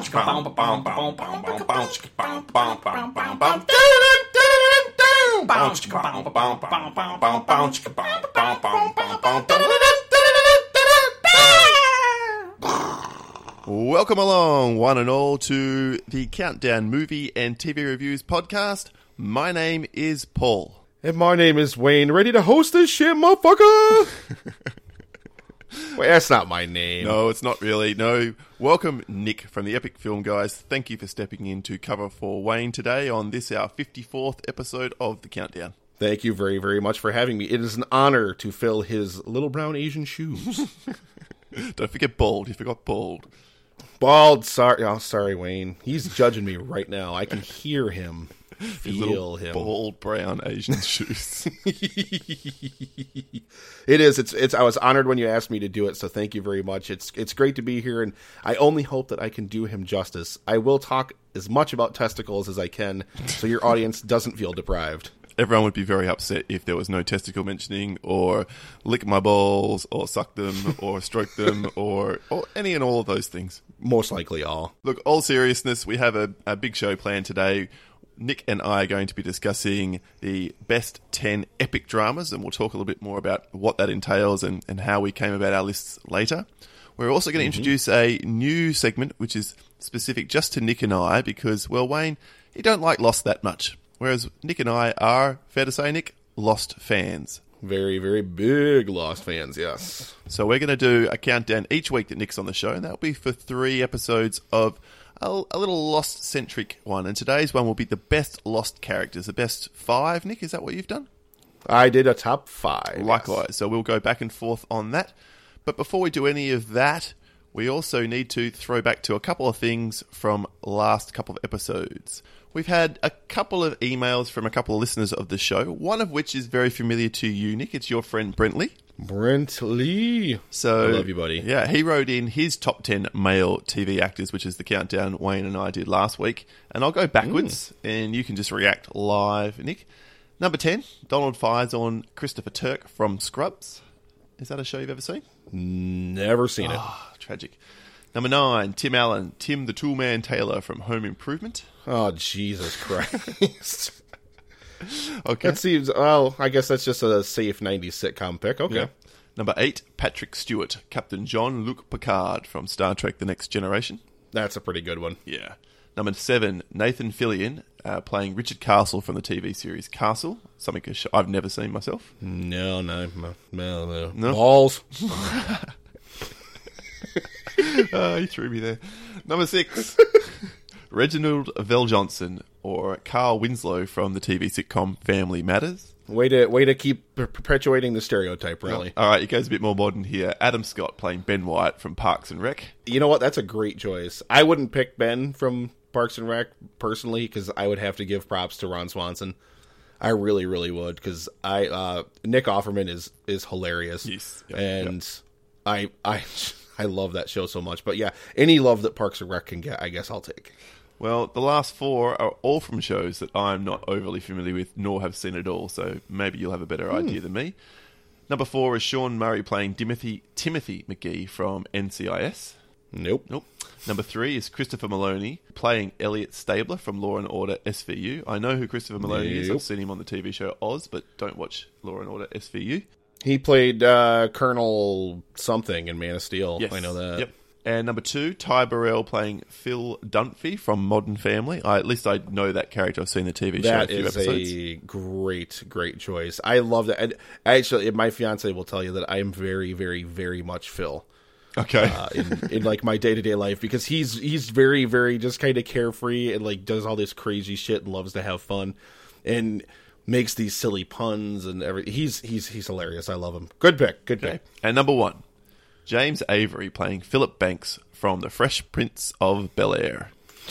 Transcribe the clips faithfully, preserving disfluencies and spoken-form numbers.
Welcome along, one and all, to the Countdown Movie and T V Reviews podcast. My name is Paul. And my name is Wayne, ready to host this shit, motherfucker! Wait, that's not my name. No, it's not really. No. Welcome, Nick from the Epic Film Guys. Thank you for stepping in to cover for Wayne today on this, our fifty-fourth episode of The Countdown. Thank you very, very much for having me. It is an honor to fill his little brown Asian shoes. Don't forget bald. You forgot bald. Bald, sorry. Oh, sorry, Wayne. He's judging me right now. I can hear him. His Feel little him. Bald brown Asian shoes. It is. It's. It's. I was honored when you asked me to do it. So thank you very much. It's. It's great to be here, and I only hope that I can do him justice. I will talk as much about testicles as I can, so your audience doesn't feel deprived. Everyone would be very upset if there was no testicle mentioning, or lick my balls, or suck them, or stroke them, or, or any and all of those things. Most likely all. Look, all seriousness, we have a, a big show planned today. Nick and I are going to be discussing the best ten epic dramas, and we'll talk a little bit more about what that entails and, and how we came about our lists later. We're also going to mm-hmm. introduce a new segment, which is specific just to Nick and I, because, well, Wayne, you don't like Lost that much. Whereas Nick and I are, fair to say, Nick, Lost fans. Very, very big Lost fans, yes. So we're going to do a countdown each week that Nick's on the show, and that'll be for three episodes of a, a little Lost-centric one. And today's one will be the best Lost characters, the best five. Nick, is that what you've done? I did a top five. Likewise. Yes. So we'll go back and forth on that. But before we do any of that, we also need to throw back to a couple of things from last couple of episodes. We've had a couple of emails from a couple of listeners of the show, one of which is very familiar to you, Nick. It's your friend Brentley. Brentley. So, I love you, buddy. Yeah, he wrote in his top ten male T V actors, which is the countdown Wayne and I did last week. And I'll go backwards, mm. and you can just react live, Nick. Number ten, Donald Faison, Christopher Turk from Scrubs. Is that a show you've ever seen? Never seen it. Oh, tragic. Number nine, Tim Allen, Tim the Toolman Taylor from Home Improvement. Oh, Jesus Christ. Okay. That seems, well, I guess that's just a safe nineties sitcom pick. Okay. Yeah. Number eight, Patrick Stewart, Captain Jean-Luc Picard from Star Trek The Next Generation. That's a pretty good one. Yeah. Number seven, Nathan Fillion, uh, playing Richard Castle from the T V series Castle. Something I've never seen myself. No, no, no, no. no. Balls. Oh, you threw me there. Number six, Reginald VelJohnson, or Carl Winslow from the T V sitcom Family Matters. Way to way to keep perpetuating the stereotype, really. All right, it goes a bit more modern here. Adam Scott playing Ben White from Parks and Rec. You know what? That's a great choice. I wouldn't pick Ben from Parks and Rec personally, because I would have to give props to Ron Swanson. I really, really would, because I uh, Nick Offerman is is hilarious. Yes, yep, and yep. I I I love that show so much. But yeah, any love that Parks and Rec can get, I guess I'll take. Well, the last four are all from shows that I'm not overly familiar with, nor have seen at all, so maybe you'll have a better hmm. idea than me. Number four is Sean Murray playing Timothy, Timothy McGee from N C I S. Nope. Nope. Number three is Christopher Maloney playing Elliot Stabler from Law and Order S V U. I know who Christopher Maloney nope. is. I've seen him on the T V show Oz, but don't watch Law and Order S V U. He played uh, Colonel something in Man of Steel. Yes. I know that. Yep. And number two, Ty Burrell playing Phil Dunphy from Modern Family. I, at least I know that character. I've seen the T V show that a few is episodes. a great, great choice. I love that. And actually, my fiance will tell you that I am very, very, very much Phil. Okay. Uh, in, in like my day to day life, because he's he's very, very just kind of carefree and like does all this crazy shit and loves to have fun and makes these silly puns and everything. He's he's he's hilarious. I love him. Good pick. Good okay. pick. And number one, James Avery playing Philip Banks from The Fresh Prince of Bel-Air.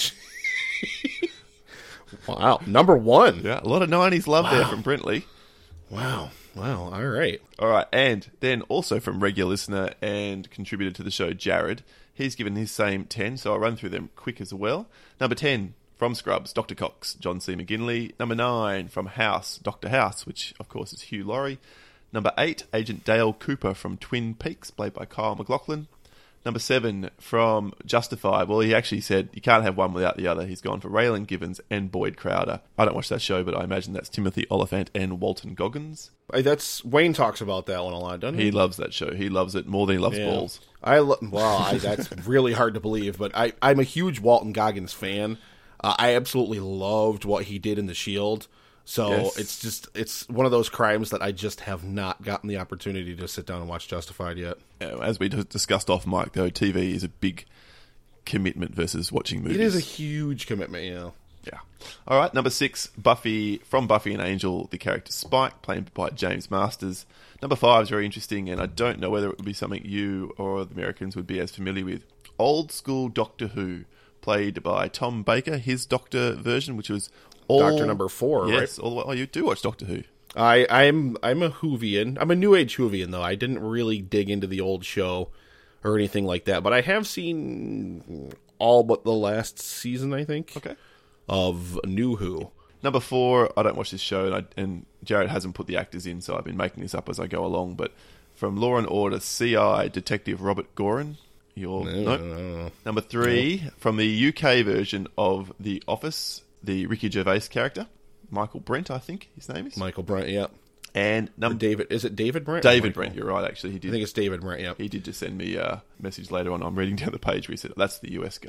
Wow. Number one. Yeah, a lot of nineties love wow. there from Brentley. Wow. Wow. All right. All right. And then also from regular listener and contributor to the show, Jared. He's given his same ten, so I'll run through them quick as well. Number ten, from Scrubs, Doctor Cox, John C. McGinley. Number nine, from House, Doctor House, which of course is Hugh Laurie. Number eight, Agent Dale Cooper from Twin Peaks, played by Kyle MacLachlan. Number seven, from Justified. Well, he actually said you can't have one without the other. He's gone for Raylan Givens and Boyd Crowder. I don't watch that show, but I imagine that's Timothy Oliphant and Walton Goggins. Uh, That's Wayne talks about that one a lot, doesn't he? He loves that show. He loves it more than he loves Yeah. balls. I lo- well, I, that's really hard to believe, but I, I'm a huge Walton Goggins fan. Uh, I absolutely loved what he did in The Shield. So Yes. it's just it's one of those crimes that I just have not gotten the opportunity to sit down and watch Justified yet. Uh, As we d- discussed off mic, though, T V is a big commitment versus watching movies. It is a huge commitment, you know. Yeah. All right, number six, Buffy, from Buffy and Angel, the character Spike, played by James Masters. Number five is very interesting, and I don't know whether it would be something you or the Americans would be as familiar with. Old school Doctor Who, played by Tom Baker, his Doctor version, which was all... Doctor number four, yes, right? all the way. Oh, you do watch Doctor Who. I, I'm I'm a Whovian. I'm a New Age Whovian, though. I didn't really dig into the old show or anything like that, but I have seen all but the last season, I think, Okay. of New Who. Number four, I don't watch this show, and, I, and Jared hasn't put the actors in, so I've been making this up as I go along, but from Law and Order, C I, Detective Robert Gorin. Your, No, nope. no, no, no. Number three, from the U K version of The Office, the Ricky Gervais character, Michael Brent, I think his name is. Michael Brent, yeah. And Or number David, is it David Brent? or David Michael? Brent, you're right, actually. He I did. think it's David Brent, yeah. He did just send me a message later on. I'm reading down the page where he said, that's the U S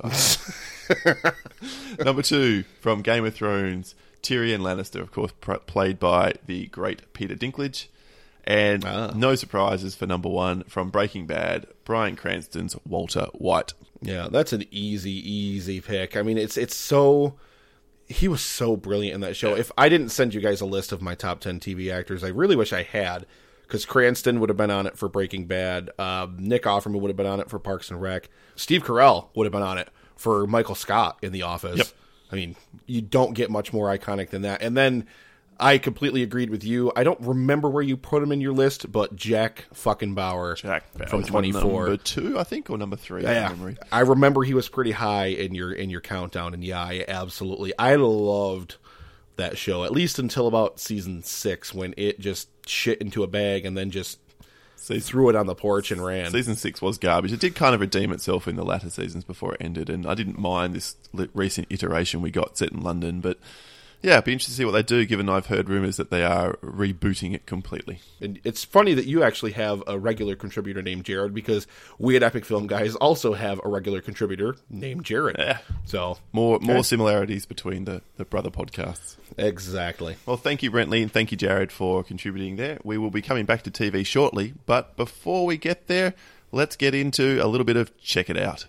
guy. Number two, from Game of Thrones, Tyrion Lannister, of course, pr- played by the great Peter Dinklage. And Ah. no surprises for number one, from Breaking Bad, Bryan Cranston's Walter White. Yeah, that's an easy, easy pick. I mean, it's it's so... He was so brilliant in that show. If I didn't send you guys a list of my top ten T V actors, I really wish I had, because Cranston would have been on it for Breaking Bad. Uh, Nick Offerman would have been on it for Parks and Rec. Steve Carell would have been on it for Michael Scott in The Office. Yep. I mean, you don't get much more iconic than that. And then I completely agreed with you. I don't remember where you put him in your list, but Jack fucking Bauer Jack Bauer from was twenty-four. Number two, I think, or number three. Yeah, from memory. I remember he was pretty high in your in your countdown, and yeah, I absolutely, I loved that show, at least until about season six, when it just shit into a bag and then just Season, threw it on the porch and ran. season six was garbage. It did kind of redeem itself in the latter seasons before it ended, and I didn't mind this li- recent iteration we got set in London, but yeah, it'd be interesting to see what they do, given I've heard rumours that they are rebooting it completely. And it's funny that you actually have a regular contributor named Jared, because we at Epic Film Guys also have a regular contributor named Jared. Yeah. So More Okay. more similarities between the, the brother podcasts. exactly. Well, thank you, Brentley, and thank you, Jared, for contributing there. We will be coming back to T V shortly, but before we get there, let's get into a little bit of Check It Out.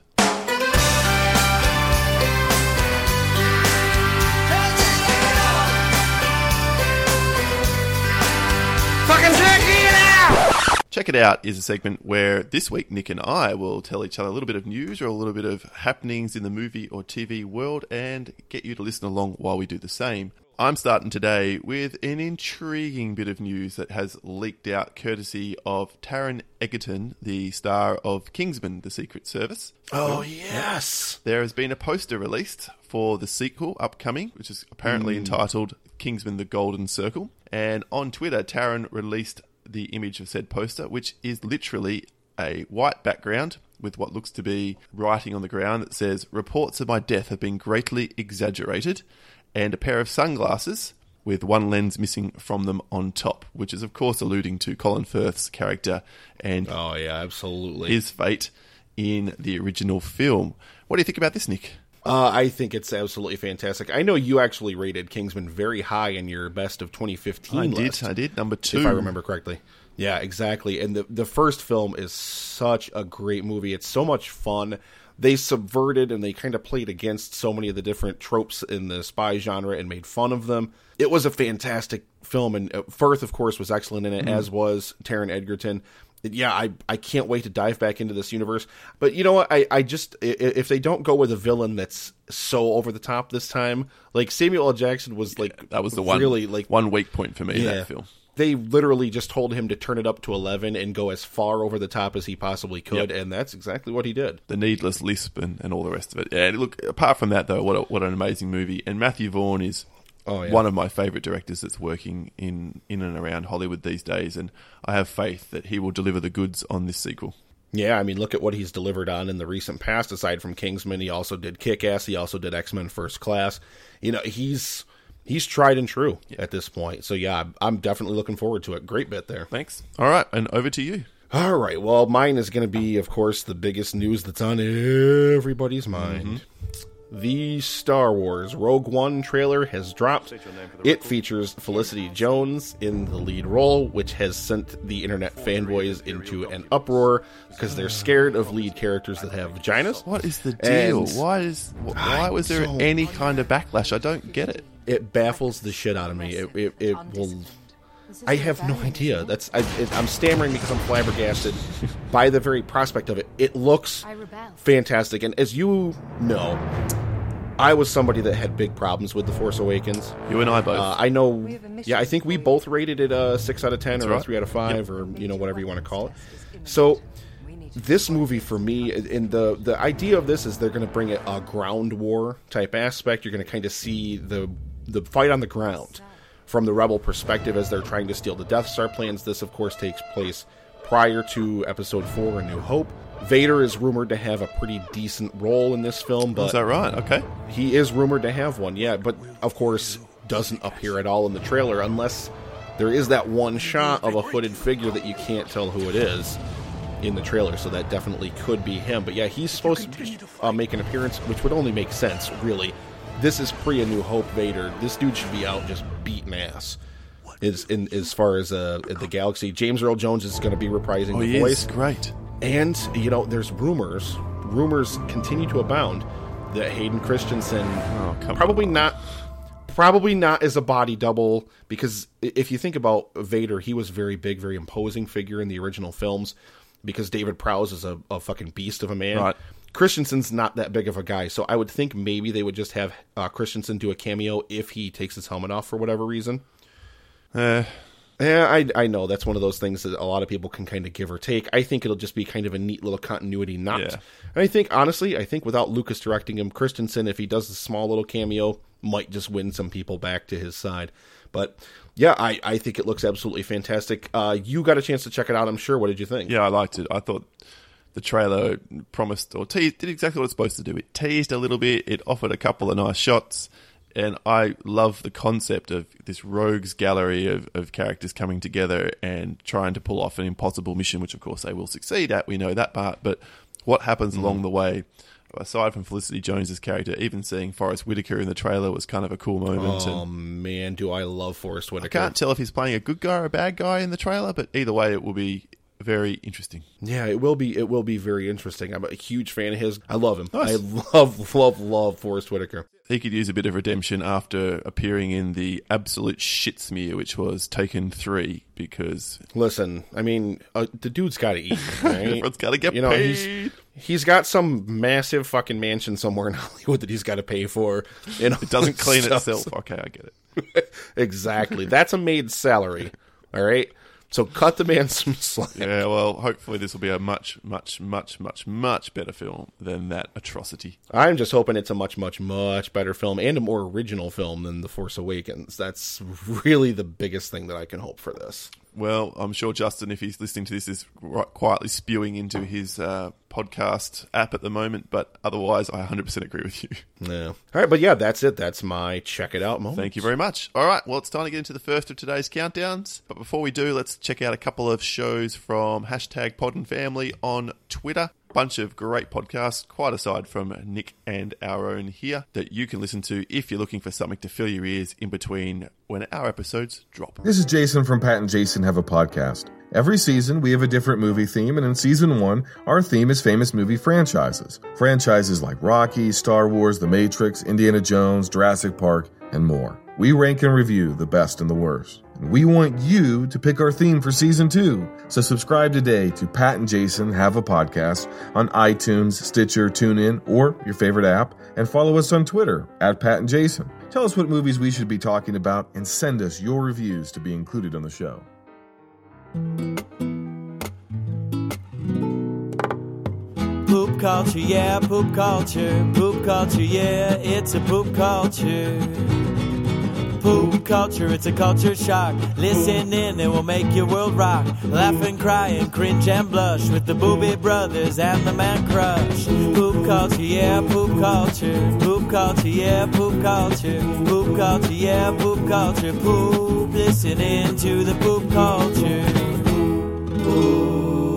Fucking check it out! Check It Out is a segment where this week Nick and I will tell each other a little bit of news or a little bit of happenings in the movie or T V world and get you to listen along while we do the same. I'm starting today with an intriguing bit of news that has leaked out courtesy of Taron Egerton, the star of Kingsman: The Secret Service. Oh, yes. There has been a poster released for the sequel upcoming, which is apparently entitled Kingsman: The Golden Circle. And on Twitter, Taron released the image of said poster, which is literally a white background with what looks to be writing on the ground that says, "Reports of my death have been greatly exaggerated," and a pair of sunglasses with one lens missing from them on top, which is of course alluding to Colin Firth's character and Oh, yeah, absolutely. his fate in the original film. What do you think about this, Nick? Uh, I think it's absolutely fantastic. I know you actually rated Kingsman very high in your best of twenty fifteen I list, did, I did. Number two. if I remember correctly. Yeah, exactly. And the the first film is such a great movie. It's so much fun. They subverted and they kind of played against so many of the different tropes in the spy genre and made fun of them. It was a fantastic film, and uh, Firth, of course, was excellent in it, Mm-hmm. as was Taron Egerton. Yeah, I I can't wait to dive back into this universe. But you know what? I, I just, i- if they don't go with a villain that's so over the top this time, like Samuel L. Jackson was like, That was the one, really like one weak point for me in Yeah. that film. They literally just told him to turn it up to eleven and go as far over the top as he possibly could, Yep. and that's exactly what he did. The needless lisp and, and all the rest of it. Yeah, look, apart from that, though, what a, what an amazing movie. And Matthew Vaughn is Oh, yeah. one of my favourite directors that's working in, in and around Hollywood these days, and I have faith that he will deliver the goods on this sequel. Yeah, I mean, look at what he's delivered on in the recent past. Aside from Kingsman, he also did Kick-Ass. He also did X-Men First Class. You know, he's he's tried and true yeah. at this point. So, yeah, I'm definitely looking forward to it. Great bit there. Thanks. All right, and over to you. All right, well, mine is going to be, of course, the biggest news that's on everybody's mind. Mm-hmm. The Star Wars Rogue One trailer has dropped. It features Felicity Jones in the lead role, which has sent the internet fanboys into an uproar because they're scared of lead characters that have vaginas. What is the deal? And why is why was there any kind of backlash? I don't get it. It baffles the shit out of me. It, it, it will. I have no idea. That's I, it, I'm stammering because I'm flabbergasted by the very prospect of it. It looks fantastic, and as you know, I was somebody that had big problems with The Force Awakens. You and I both. Uh, I know. Yeah, I think we both rated it a six out of ten, That's or right. a three out of five, yep. or you know whatever you want to call it. So this movie for me, in the the idea of this is they're going to bring it a ground war type aspect. You're going to kind of see the the fight on the ground from the Rebel perspective as they're trying to steal the Death Star plans. This, of course, takes place prior to Episode four, A New Hope. Vader is rumored to have a pretty decent role in this film. But is that right? Okay. He is rumored to have one, yeah. But, of course, doesn't appear at all in the trailer unless there is that one shot of a hooded figure that you can't tell who it is in the trailer. So that definitely could be him. But, yeah, he's supposed to uh, make an appearance, which would only make sense, really. This is pre-A New Hope Vader. This dude should be out just beating ass. Is in as far as uh, the galaxy. James Earl Jones is going to be reprising oh, the he voice. Is. Great. And, you know, there's rumors. Rumors continue to abound that Hayden Christensen oh, probably on. not probably not as a body double, because if you think about Vader, he was a very big, very imposing figure in the original films because David Prowse is a, a fucking beast of a man. Right. Christensen's not that big of a guy, so I would think maybe they would just have uh, Christensen do a cameo if he takes his helmet off for whatever reason. Uh, yeah, I, I know that's one of those things that a lot of people can kind of give or take. I think it'll just be kind of a neat little continuity knot. Yeah. And I think, honestly, I think without Lucas directing him, Christensen, if he does a small little cameo, might just win some people back to his side. But yeah, I, I think it looks absolutely fantastic. Uh, you got a chance to check it out, I'm sure. What did you think? Yeah, I liked it. I thought the trailer promised or teased, did exactly what it's supposed to do. It teased a little bit. It offered a couple of nice shots. And I love the concept of this rogues gallery of, of characters coming together and trying to pull off an impossible mission, which of course they will succeed at. We know that part. But what happens mm. along the way, aside from Felicity Jones's character, even seeing Forrest Whitaker in the trailer was kind of a cool moment. Oh, and man, do I love Forrest Whitaker. I can't tell if he's playing a good guy or a bad guy in the trailer, but either way, it will be very interesting. Yeah, it will be. It will be very interesting. I'm a huge fan of his. I love him. Nice. I love, love, love Forrest Whitaker. He could use a bit of redemption after appearing in the absolute shit smear, which was Taken three. Because listen, I mean, uh, the dude's got to eat. Right? Everyone's got to get you know, paid. He's, he's got some massive fucking mansion somewhere in Hollywood that he's got to pay for. You know, it doesn't clean stuff. itself. Okay, I get it. Exactly. That's a maid's salary. All right. So cut the man some slack. Yeah, well, hopefully this will be a much, much, much, much, much better film than that atrocity. I'm just hoping it's a much, much, much better film and a more original film than The Force Awakens. That's really the biggest thing that I can hope for this. Well, I'm sure Justin, if he's listening to this, is quietly spewing into his uh, podcast app at the moment. But otherwise, I one hundred percent agree with you. Yeah. All right, but yeah, that's it. That's my check it out moment. Thank you very much. All right, well, it's time to get into the first of today's countdowns. But before we do, let's check out a couple of shows from hashtag Pod and Family on Twitter. Bunch of great podcasts, quite aside from Nick and our own here, that you can listen to if you're looking for something to fill your ears in between when our episodes drop. This is Jason from Pat and Jason Have a Podcast. Every season, we have a different movie theme, and in season one, our theme is famous movie franchises. Franchises like Rocky, Star Wars, The Matrix, Indiana Jones, Jurassic Park, and more. We rank and review the best and the worst. And we want you to pick our theme for season two. So subscribe today to Pat and Jason Have a Podcast on iTunes, Stitcher, TuneIn, or your favorite app, and follow us on Twitter at Pat and Jason. Tell us what movies we should be talking about and send us your reviews to be included on the show. Poop culture, yeah, poop culture, poop culture, yeah, it's a poop culture. Poop culture, it's a culture shock. Listen in, it will make your world rock. Laugh and cry and cringe and blush with the Booby Brothers and the Man Crush. Poop culture, yeah, poop culture. Poop culture, yeah, poop culture. Poop culture, yeah, poop culture. Poop, listen in to the poop culture. Poop.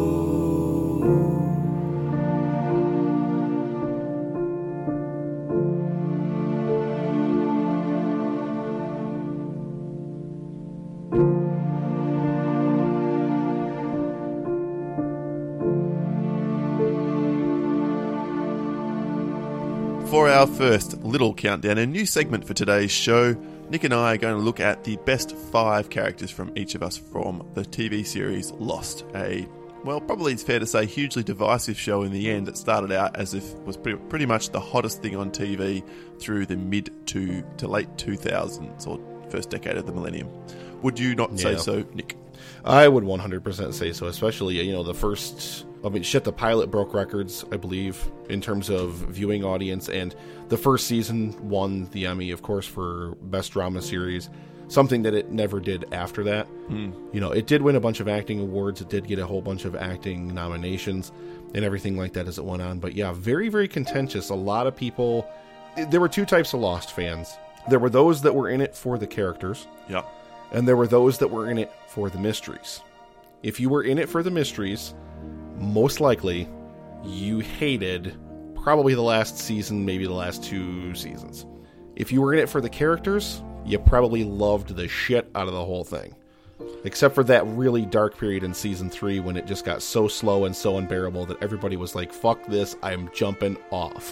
For our first little countdown, a new segment for today's show, Nick and I are going to look at the best five characters from each of us from the T V series Lost. A, well, probably it's fair to say, hugely divisive show in the end that started out as if it was pretty, pretty much the hottest thing on T V through the mid to, to late two thousands or first decade of the millennium. Would you not say Yeah. so, Nick? I would one hundred percent say so, especially, you know, the first... I mean, shit, the pilot broke records, I believe, in terms of viewing audience, and the first season won the Emmy, of course, for Best Drama Series, something that it never did after that. Mm. You know, it did win a bunch of acting awards, it did get a whole bunch of acting nominations, and everything like that as it went on, but yeah, very, very contentious. A lot of people... There were two types of Lost fans. There were those that were in it for the characters, Yeah. and there were those that were in it for the mysteries. If you were in it for the mysteries... most likely you hated probably the last season, maybe the last two seasons. If you were in it for the characters, you probably loved the shit out of the whole thing. Except for that really dark period in season three when it just got so slow and so unbearable that everybody was like, fuck this, I'm jumping off.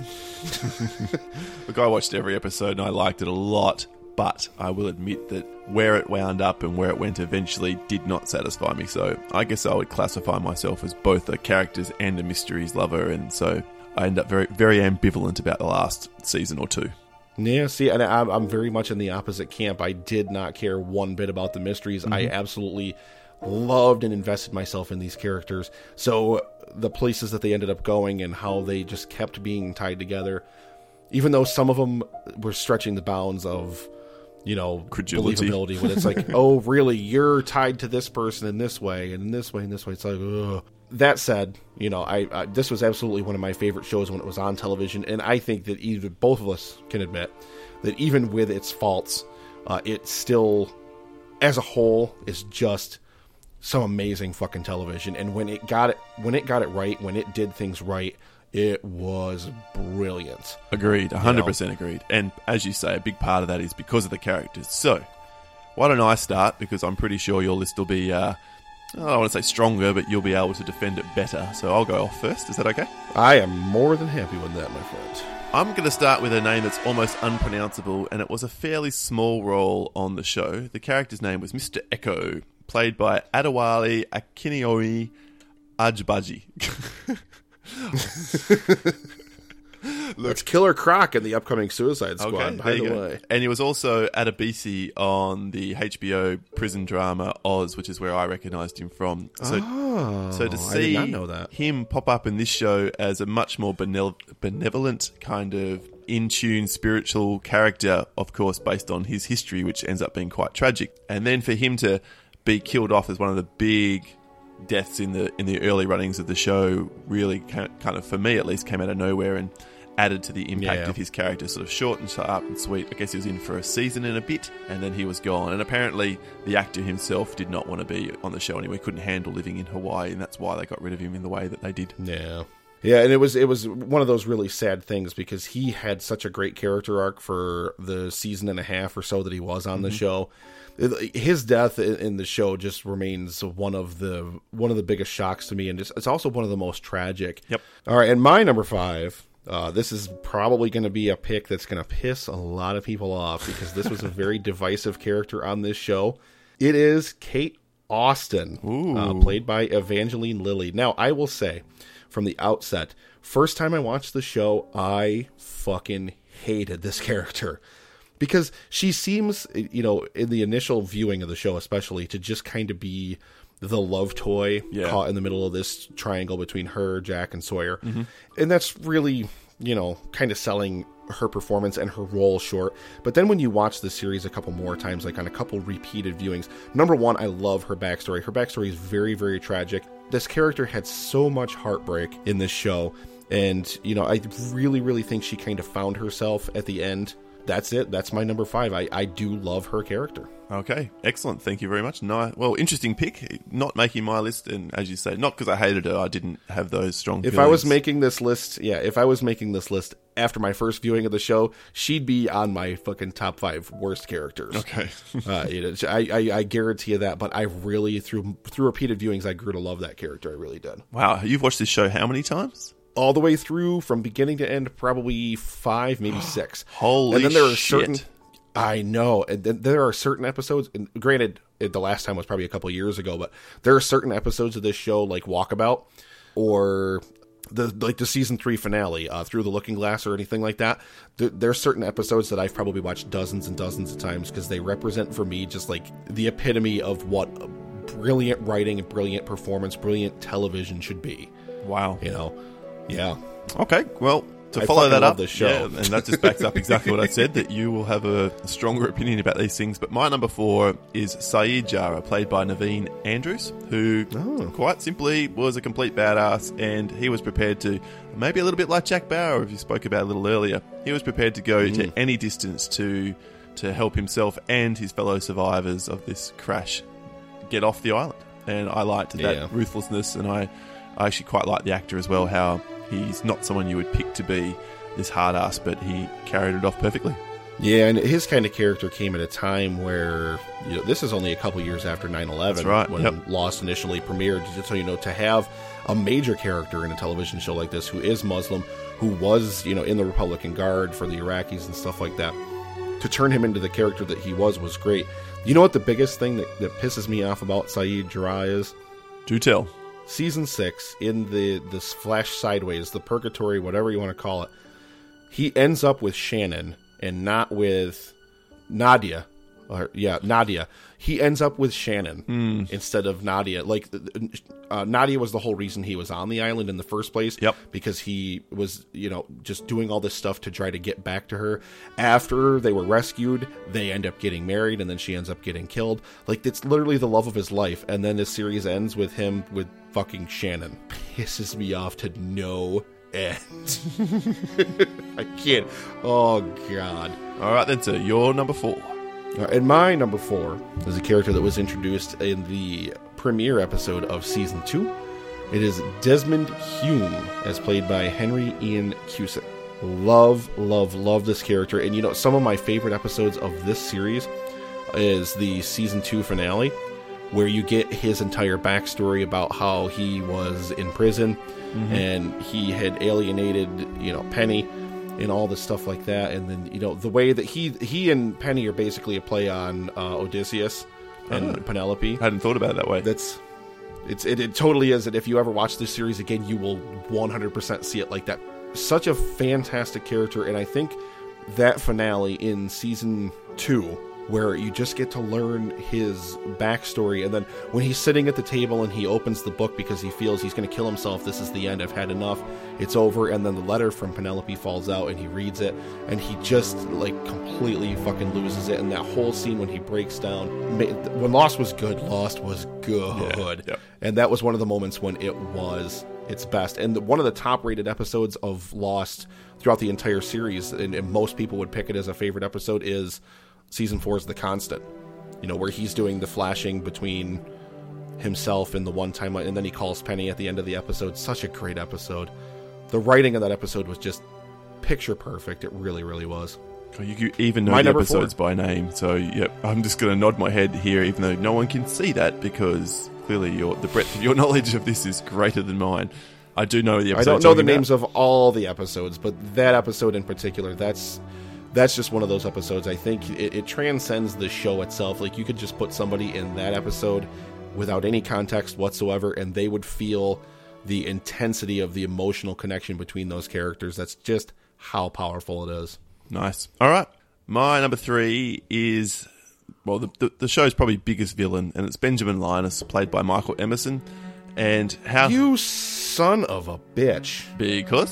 Look, I watched every episode and I liked it a lot, but I will admit that where it wound up and where it went eventually did not satisfy me. So I guess I would classify myself as both a characters and a mysteries lover, and so I end up very, very ambivalent about the last season or two. Yeah, see, and I'm, I'm very much in the opposite camp. I did not care one bit about the mysteries. Mm-hmm. I absolutely loved and invested myself in these characters. So the places that they ended up going and how they just kept being tied together, even though some of them were stretching the bounds of, you know, credulity. Believability, when it's like, oh, really, you're tied to this person in this way, and in this way, and this way. It's like, ugh. That said, you know, I, I this was absolutely one of my favorite shows when it was on television, and I think that either both of us can admit that even with its faults, uh, it still, as a whole, is just some amazing fucking television. And when it got it, when it got it right, when it did things right, it was brilliant. Agreed, one hundred percent you know? Agreed. And as you say, a big part of that is because of the characters. So, why don't I start? Because I'm pretty sure your list will be, uh, I don't want to say stronger, but you'll be able to defend it better. So I'll go off first. Is that okay? I am more than happy with that, my friend. I'm going to start with a name that's almost unpronounceable, and it was a fairly small role on the show. The character's name was Mister Echo, played by Adewale Akinioye Ajibaji. It's Killer Croc in the upcoming Suicide Squad, okay, by the go. way. And he was also Adebisi on the H B O prison drama Oz, which is where I recognised him from. So, oh, so to I see did not know that. him pop up in this show as a much more benev- benevolent kind of in-tune spiritual character, of course, based on his history, which ends up being quite tragic. And then for him to be killed off as one of the big deaths in the in the early runnings of the show really kind of, for me at least, came out of nowhere and added to the impact yeah. of his character. Sort of short and sharp and sweet. I guess he was in for a season and a bit, and then he was gone. And apparently the actor himself did not want to be on the show anyway. Couldn't handle living in Hawaii, and that's why they got rid of him in the way that they did. Yeah. Yeah, and it was it was one of those really sad things because he had such a great character arc for the season and a half or so that he was on mm-hmm. the show. His death in the show just remains one of the one of the biggest shocks to me, and just, it's also one of the most tragic. Yep. All right, and my number five. Uh, this is probably going to be a pick that's going to piss a lot of people off because this was a very divisive character on this show. It is Kate Austin, uh, played by Evangeline Lilly. Now, I will say from the outset, first time I watched the show, I fucking hated this character. Because she seems, you know, in the initial viewing of the show especially, to just kind of be the love toy yeah. caught in the middle of this triangle between her, Jack, and Sawyer. Mm-hmm. And that's really, you know, kind of selling her performance and her role short. But then when you watch the series a couple more times, like on a couple repeated viewings, number one, I love her backstory. Her backstory is very, very tragic. This character had so much heartbreak in this show. And, you know, I really, really think she kind of found herself at the end. That's it. That's my number five. I, I do love her character. Okay, excellent. Thank you very much. No, well, interesting pick. Not making my list, and as you say, not because I hated her. I didn't have those strong If feelings. I was making this list, yeah, if I was making this list after my first viewing of the show, she'd be on my fucking top five worst characters. Okay. uh, you know, I, I, I guarantee you that, but I really, through through repeated viewings, I grew to love that character. I really did. Wow, you've watched this show how many times? All the way through, from beginning to end, probably five, maybe six. Holy and then there are shit. certain, I know, and then there are certain episodes, and granted, it, the last time was probably a couple years ago, but there are certain episodes of this show, like Walkabout, or the like the season three finale, uh, Through the Looking Glass, or anything like that. There, there are certain episodes that I've probably watched dozens and dozens of times, because they represent for me just like the epitome of what brilliant writing and brilliant performance, brilliant television should be. Wow. You know? Yeah. Okay, well, to I follow fucking that love up, this show. yeah, and that just backs up exactly what I said, that you will have a, a stronger opinion about these things. But my number four is Saeed Jarrah, played by Naveen Andrews, who Oh. quite simply was a complete badass, and he was prepared to, maybe a little bit like Jack Bauer, if you spoke about a little earlier, he was prepared to go Mm. to any distance to to help himself and his fellow survivors of this crash get off the island. And I liked that Yeah. ruthlessness, and I, I actually quite like the actor as well, how he's not someone you would pick to be this hard ass, but he carried it off perfectly. Yeah, and his kind of character came at a time where, you know, this is only a couple years after nine eleven, That's right, when yep. Lost initially premiered. Just so you know, to have a major character in a television show like this who is Muslim, who was, you know, in the Republican Guard for the Iraqis and stuff like that, to turn him into the character that he was was great. You know what the biggest thing that, that pisses me off about Saeed Jarrah is? Do tell. Season six, in the this Flash Sideways, the Purgatory, whatever you want to call it, he ends up with Shannon and not with Nadia. Or yeah, Nadia. He ends up with Shannon Mm. instead of Nadia. Like uh, Nadia was the whole reason he was on the island in the first place. Yep. Because he was, you know, just doing all this stuff to try to get back to her. After they were rescued, they end up getting married, and then she ends up getting killed. Like, it's literally the love of his life. And then this series ends with him with fucking Shannon. Pisses me off to no end. I can't. Oh, God. All right then, sir, you're number four. Uh, And my number four is a character that was introduced in the premiere episode of season two. It is Desmond Hume, as played by Henry Ian Cusick. Love, love, love this character. And you know, some of my favorite episodes of this series is the season two finale, where you get his entire backstory about how he was in prison and he had alienated, you know, Penny and all this stuff like that. And then, you know, the way that he he and Penny are basically a play on uh, Odysseus and Oh. Penelope. I hadn't thought about it that way. That's it's it, it totally is. And if you ever watch this series again, you will one hundred percent see it like that. Such a fantastic character, and I think that finale in season two, where you just get to learn his backstory, and then when he's sitting at the table and he opens the book because he feels he's going to kill himself, this is the end, I've had enough, it's over, and then the letter from Penelope falls out and he reads it, and he just like completely fucking loses it. And that whole scene when he breaks down, when Lost was good, Lost was good. Yeah, yep. And that was one of the moments when it was its best. And the, one of the top rated episodes of Lost throughout the entire series, and, and most people would pick it as a favorite episode, is season four's The Constant. You know, where he's doing the flashing between himself and the one time, and then he calls Penny at the end of the episode. Such a great episode. The writing of that episode was just picture perfect. It really, really was. Oh, you could even know My the number episodes by name, so yep, I'm just going to nod my head here, even though no one can see that, because clearly your the breadth of your knowledge of this is greater than mine. I do know the I episode. don't know the talking about. names of all the episodes, but that episode in particular, that's that's just one of those episodes. I think it, it transcends the show itself. Like, you could just put somebody in that episode without any context whatsoever, and they would feel the intensity of the emotional connection between those characters. That's just how powerful it is. Nice. All right. My number three is, well, the, the, the show's probably biggest villain, and it's Benjamin Linus, played by Michael Emerson. And how... You son of a bitch. Because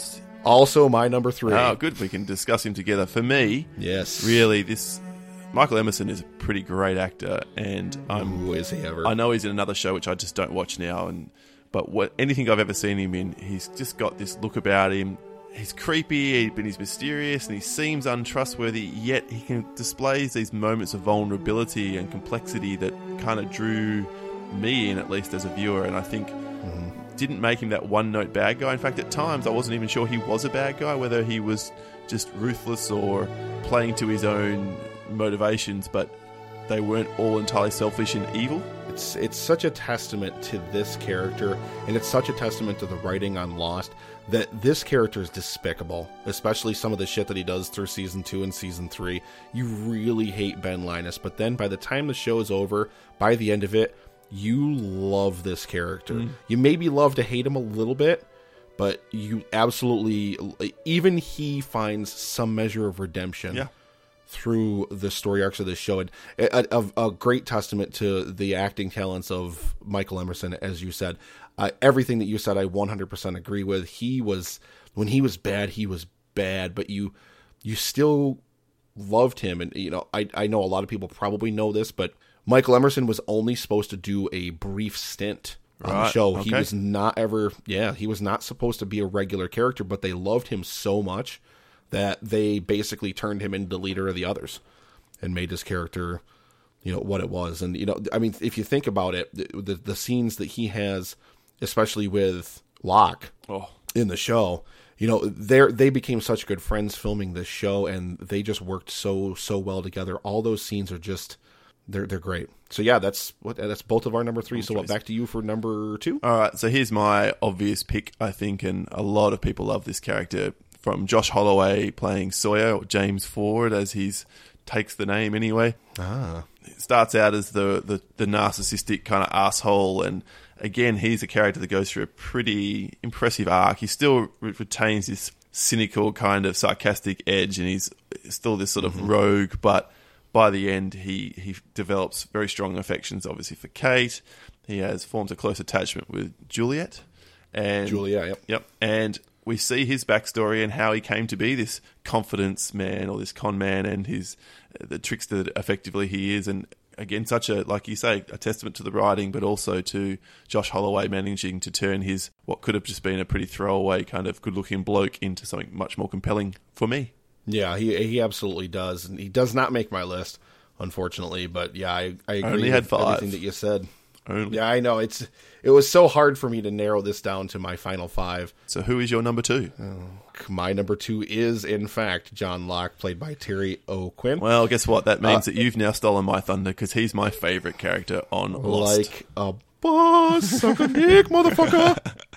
Also my number three. Oh, good. We can discuss him together. For me, Yes. really, this Michael Emerson is a pretty great actor, and I'm Who is he ever? I know he's in another show which I just don't watch now, and but what anything I've ever seen him in, he's just got this look about him. He's creepy, but he's mysterious, and he seems untrustworthy, yet he can displays these moments of vulnerability and complexity that kind of drew me in, at least as a viewer, and I think mm-hmm. didn't make him that one-note bad guy. In fact, at times I wasn't even sure he was a bad guy, whether he was just ruthless or playing to his own motivations, but they weren't all entirely selfish and evil. It's it's such a testament to this character, and it's such a testament to the writing on Lost, that this character is despicable, especially some of the shit that he does through season two and season three. You really hate Ben Linus, but then by the time the show is over, by the end of it, you love this character. Mm. You maybe love to hate him a little bit, but you absolutely, even he finds some measure of redemption. Yeah. Through the story arcs of this show, and a, a, a great testament to the acting talents of Michael Emerson, as you said. Uh, everything that you said, I one hundred percent agree with. He was, when he was bad, he was bad, but you, you still loved him. And, you know, I, I know a lot of people probably know this, but Michael Emerson was only supposed to do a brief stint on right. the show. Okay. He was not ever, yeah, he was not supposed to be a regular character, but they loved him so much that they basically turned him into the leader of the others and made his character, you know, what it was. And, you know, I mean, if you think about it, the the, the scenes that he has, especially with Locke oh. in the show, you know, they they became such good friends filming this show, and they just worked so, so well together. All those scenes are just, they're they're great. So, yeah, that's what that's both of our number three. So, what, back to you for number two? All right, so here's my obvious pick, I think, and a lot of people love this character. From Josh Holloway playing Sawyer, or James Ford, as he takes the name anyway. Ah. It starts out as the, the, the narcissistic kind of asshole, and again, he's a character that goes through a pretty impressive arc. He still re- retains this cynical kind of sarcastic edge, and he's still this sort of mm-hmm. rogue, but by the end, he, he develops very strong affections, obviously, for Kate. He has forms a close attachment with Juliet. And, Juliet, yep. Yep, and we see his backstory and how he came to be this confidence man or this con man, and his the trickster that effectively he is. And again, such a, like you say, a testament to the writing, but also to Josh Holloway managing to turn his, what could have just been a pretty throwaway kind of good-looking bloke into something much more compelling for me. Yeah, he he absolutely does. And he does not make my list, unfortunately. But yeah, I, I agree Only with had five. everything that you said. Only. Yeah, I know. It's It was so hard for me to narrow this down to my final five. So who is your number two? Oh, my number two is, in fact, John Locke, played by Terry O'Quinn. Well, guess what? That means Uh, that you've now stolen my thunder, because he's my favourite character on Lost. Like a boss, suck a dick, motherfucker.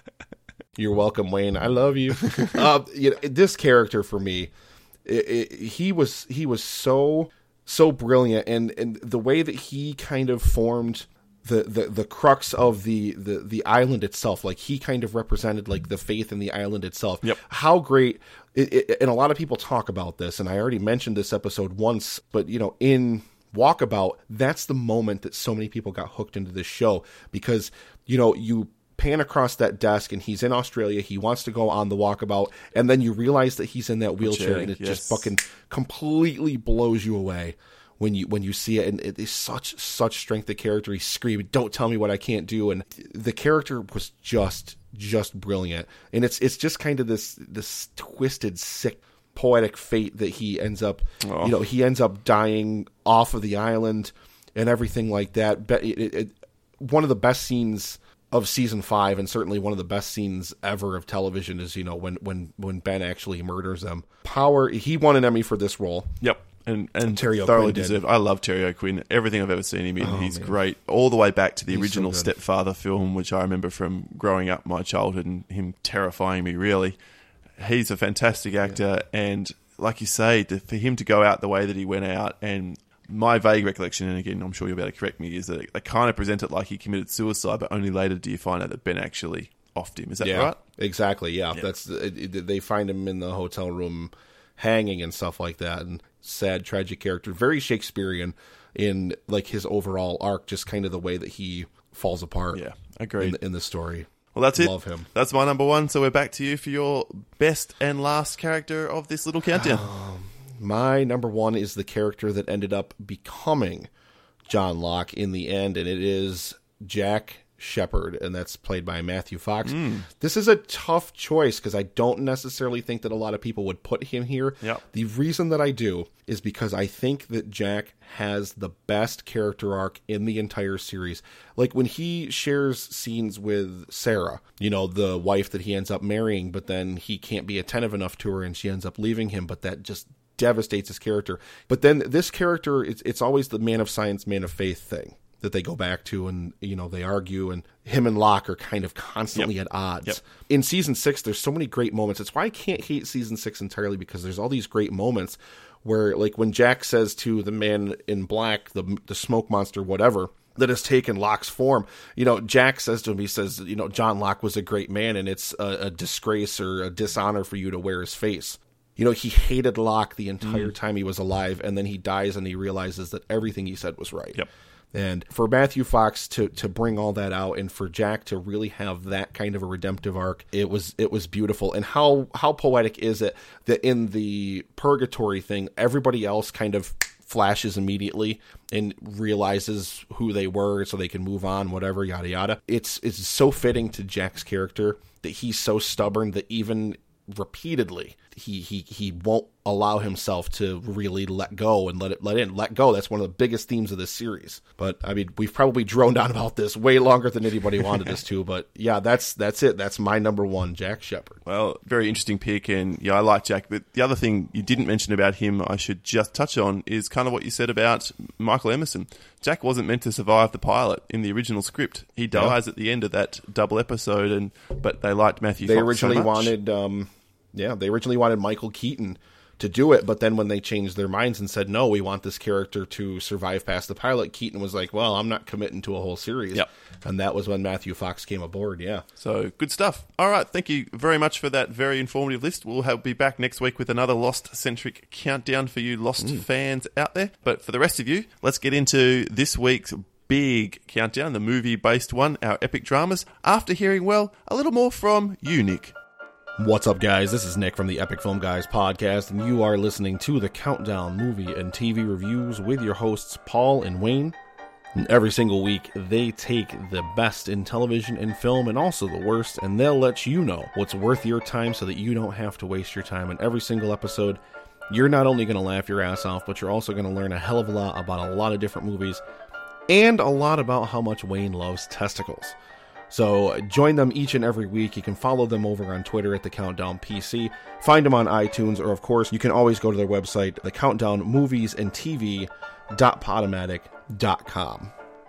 You're welcome, Wayne. I love you. uh, you know, this character for me, it, it, he was he was so so brilliant, and and the way that he kind of formed the the, the crux of the, the the island itself, like he kind of represented like the faith in the island itself. Yep. How great! It, it, and a lot of people talk about this, and I already mentioned this episode once, but you know, in Walkabout, that's the moment that so many people got hooked into this show, because you know, you pan across that desk and he's in Australia, he wants to go on the Walkabout, and then you realize that he's in that wheelchair, Chair, and it yes. just fucking completely blows you away when you when you see it. And it is such such strength of character. He's screaming, "Don't tell me what I can't do!" And the character was just just brilliant. And it's it's just kind of this this twisted, sick, poetic fate that he ends up, oh. you know, he ends up dying off of the island and everything like that. But it, it, it, one of the best scenes of season five, and certainly one of the best scenes ever of television, is, you know, when when when Ben actually murders them. Power. He won an Emmy for this role. Yep. And and Terry thoroughly O'Quinn did. deserved. I love Terry O'Quinn. Everything I've ever seen him in, Oh, he's man. great. All the way back to the He's original so good. Stepfather film, which I remember from growing up my childhood and him terrifying me, really. He's a fantastic actor, yeah. And like you say, to, for him to go out the way that he went out, and my vague recollection, and again, I'm sure you'll be able to correct me, is that they kind of present it like he committed suicide, but only later do you find out that Ben actually offed him. Is that yeah, right? Exactly. Yeah, Yeah. that's it, it, they find him in the hotel room, hanging and stuff like that, and sad, tragic character, very Shakespearean in like his overall arc, just kind of the way that he falls apart. Yeah, agreed. In the, in the story. Well, that's it. Love him. That's my number one. So we're back to you for your best and last character of this little countdown. My number one is the character that ended up becoming John Locke in the end, and it is Jack Shephard, and that's played by Matthew Fox. Mm. This is a tough choice because I don't necessarily think that a lot of people would put him here. Yep. The reason that I do is because I think that Jack has the best character arc in the entire series. Like when he shares scenes with Sarah, you know, the wife that he ends up marrying, but then he can't be attentive enough to her and she ends up leaving him, but that just devastates his character. But then this character, it's, it's always the man of science, man of faith thing that they go back to, and you know they argue, and him and Locke are kind of constantly yep. at odds. Yep. In season six, there's so many great moments. It's why I can't hate season six entirely, because there's all these great moments where, like when Jack says to the man in black, the the smoke monster, whatever, that has taken Locke's form, you know, Jack says to him, he says, you know, John Locke was a great man, and it's a, a disgrace or a dishonor for you to wear his face. You know, he hated Locke the entire mm. time he was alive, and then he dies and he realizes that everything he said was right. Yep. And for Matthew Fox to, to bring all that out, and for Jack to really have that kind of a redemptive arc, it was it was beautiful. And how, how poetic is it that in the purgatory thing, everybody else kind of flashes immediately and realizes who they were so they can move on, whatever, yada yada. It's it's so fitting to Jack's character that he's so stubborn that even repeatedly he he he won't allow himself to really let go and let it let in let go. That's one of the biggest themes of this series. But I mean, we've probably droned on about this way longer than anybody wanted us to, but yeah, that's that's it. That's my number one, Jack Shephard. Well, very interesting pick, and yeah, I like Jack. But the other thing you didn't mention about him I should just touch on is kind of what you said about Michael Emerson. Jack wasn't meant to survive the pilot in the original script. He dies yeah. at the end of that double episode, and but they liked Matthew They Fox originally so much. wanted um yeah, they originally wanted Michael Keaton to do it, but then when they changed their minds and said, no, we want this character to survive past the pilot, Keaton was like, well, I'm not committing to a whole series. Yep. And that was when Matthew Fox came aboard, yeah. So, good stuff. All right, thank you very much for that very informative list. We'll have, be back next week with another Lost-centric countdown for you Lost mm. fans out there. But for the rest of you, let's get into this week's big countdown, the movie-based one, our epic dramas, after hearing, well, a little more from you, Nick. What's up, guys? This is Nick from the Epic Film Guys podcast, and you are listening to the Countdown Movie and T V Reviews with your hosts, Paul and Wayne. And every single week, they take the best in television and film, and also the worst, and they'll let you know what's worth your time so that you don't have to waste your time. In every single episode, you're not only going to laugh your ass off, but you're also going to learn a hell of a lot about a lot of different movies, and a lot about how much Wayne loves testicles. So join them each and every week. You can follow them over on Twitter at The Countdown P C. Find them on iTunes, or of course, you can always go to their website, the countdown movies and T V dot podomatic dot com.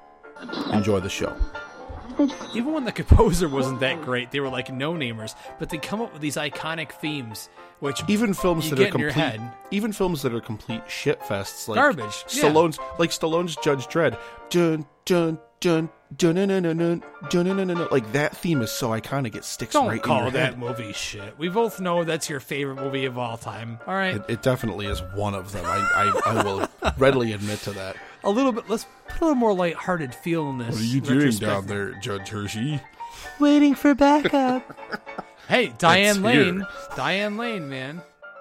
Enjoy the show. Even when the composer wasn't that great, they were like no-namers, but they come up with these iconic themes, which even films you that get are complete, in your head. even films that are complete shitfests, like garbage. Stallone's, yeah. like Stallone's Judge Dredd. Dun dun dun dun dun dun dun dun dun dun dun. Like that theme is so iconic, it sticks Don't right in call your that head. movie shit. We both know that's your favorite movie of all time. All right, It, it definitely is one of them. I I, I will readily admit to that. a little bit. Let's put a little more lighthearted feel in this. What are you doing retrospect. down there, Judge Hershey? Waiting for backup. Hey, Diane It's Lane. here. Diane Lane, man.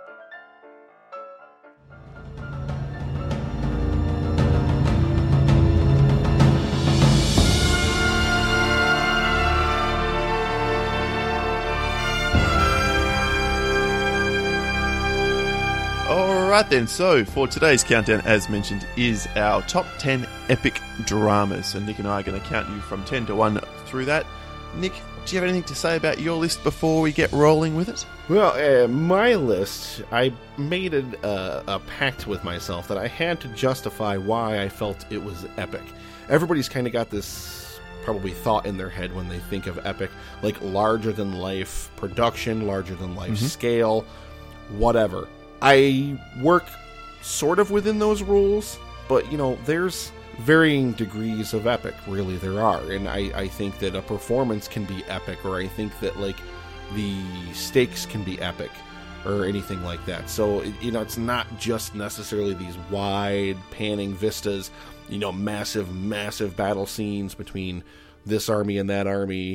Alright then, so for today's countdown, as mentioned, is our top ten epic dramas. And Nick and I are going to count you from ten to one through that. Nick, do you have anything to say about your list before we get rolling with it? Well, uh, my list, I made a, uh, a pact with myself that I had to justify why I felt it was epic. Everybody's kind of got this probably thought in their head when they think of epic, like larger-than-life production, larger-than-life Mm-hmm. scale, whatever. I work sort of within those rules, but, you know, there's varying degrees of epic, really there are, and I, I think that a performance can be epic, or I think that, like, the stakes can be epic, or anything like that. So, you know, it's not just necessarily these wide, panning vistas, you know, massive, massive battle scenes between this army and that army,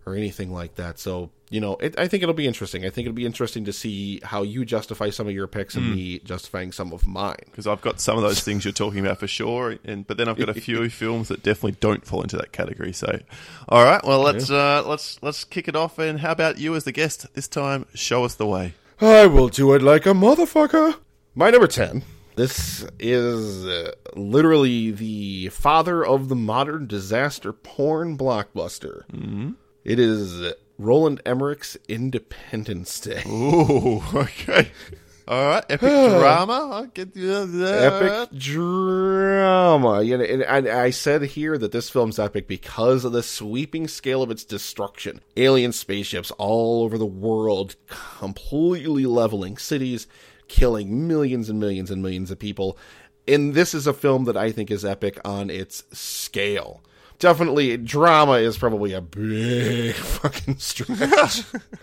or anything like that. So, you know, it, I think it'll be interesting. I think it'll be interesting to see how you justify some of your picks and mm. me justifying some of mine. Because I've got some of those things you're talking about for sure, and but then I've got a few films that definitely don't fall into that category. So, all right, well let's uh, let's let's kick it off. And how about you as the guest this time? Show us the way. I will do it like a motherfucker. My number ten. This is uh, literally the father of the modern disaster porn blockbuster. Mm-hmm. It is Roland Emmerich's Independence Day. Ooh, okay. All right, epic drama. I'll get you that. Epic drama. You know, and I, I said here that this film's epic because of the sweeping scale of its destruction. Alien spaceships all over the world, completely leveling cities, killing millions and millions and millions of people. And this is a film that I think is epic on its scale. Definitely, drama is probably a big fucking stretch.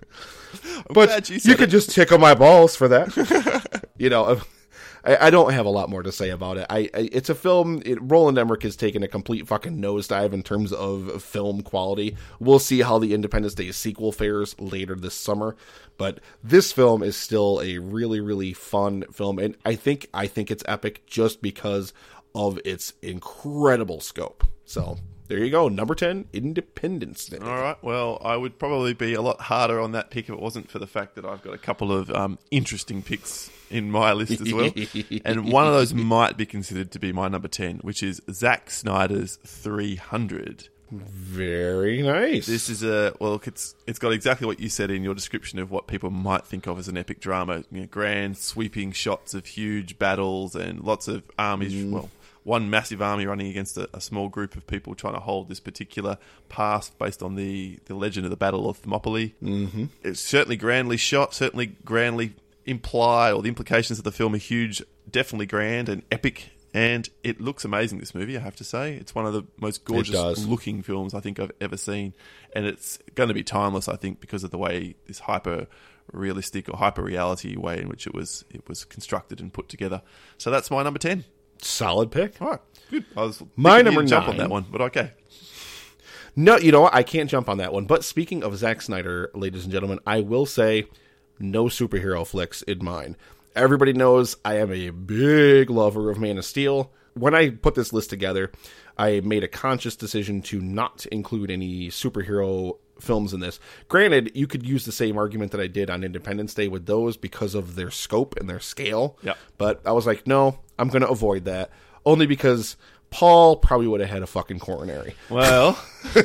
But you, you could just tickle my balls for that. You know, I, I don't have a lot more to say about it. I, I It's a film, it, Roland Emmerich has taken a complete fucking nosedive in terms of film quality. We'll see how the Independence Day sequel fares later this summer. But this film is still a really, really fun film. And I think I think it's epic just because of its incredible scope. So there you go. Number ten, Independence Day. All right. Well, I would probably be a lot harder on that pick if it wasn't for the fact that I've got a couple of um, interesting picks in my list as well. And one of those might be considered to be my number ten, which is Zack Snyder's three hundred. Very nice. This is a, well, it's it's got exactly what you said in your description of what people might think of as an epic drama. You know, grand, sweeping shots of huge battles and lots of armies, mm. well, one massive army running against a, a small group of people trying to hold this particular pass based on the, the legend of the Battle of Thermopylae. Mm-hmm. It's certainly grandly shot, certainly grandly imply, or the implications of the film are huge, definitely grand and epic, and it looks amazing, this movie, I have to say. It's one of the most gorgeous looking films I think I've ever seen, and it's going to be timeless, I think, because of the way this hyper realistic or hyper reality way in which it was it was constructed and put together. So that's my number ten. Solid pick. All right, good. I was my number nine. Jump on that one, but okay. No, you know what? I can't jump on that one. But speaking of Zack Snyder, ladies and gentlemen, I will say no superhero flicks in mine. Everybody knows I am a big lover of Man of Steel. When I put this list together, I made a conscious decision to not include any superhero films in this. Granted, you could use the same argument that I did on Independence Day with those because of their scope and their scale. Yep. But I was like, no, I'm going to avoid that. Only because Paul probably would have had a fucking coronary. Well,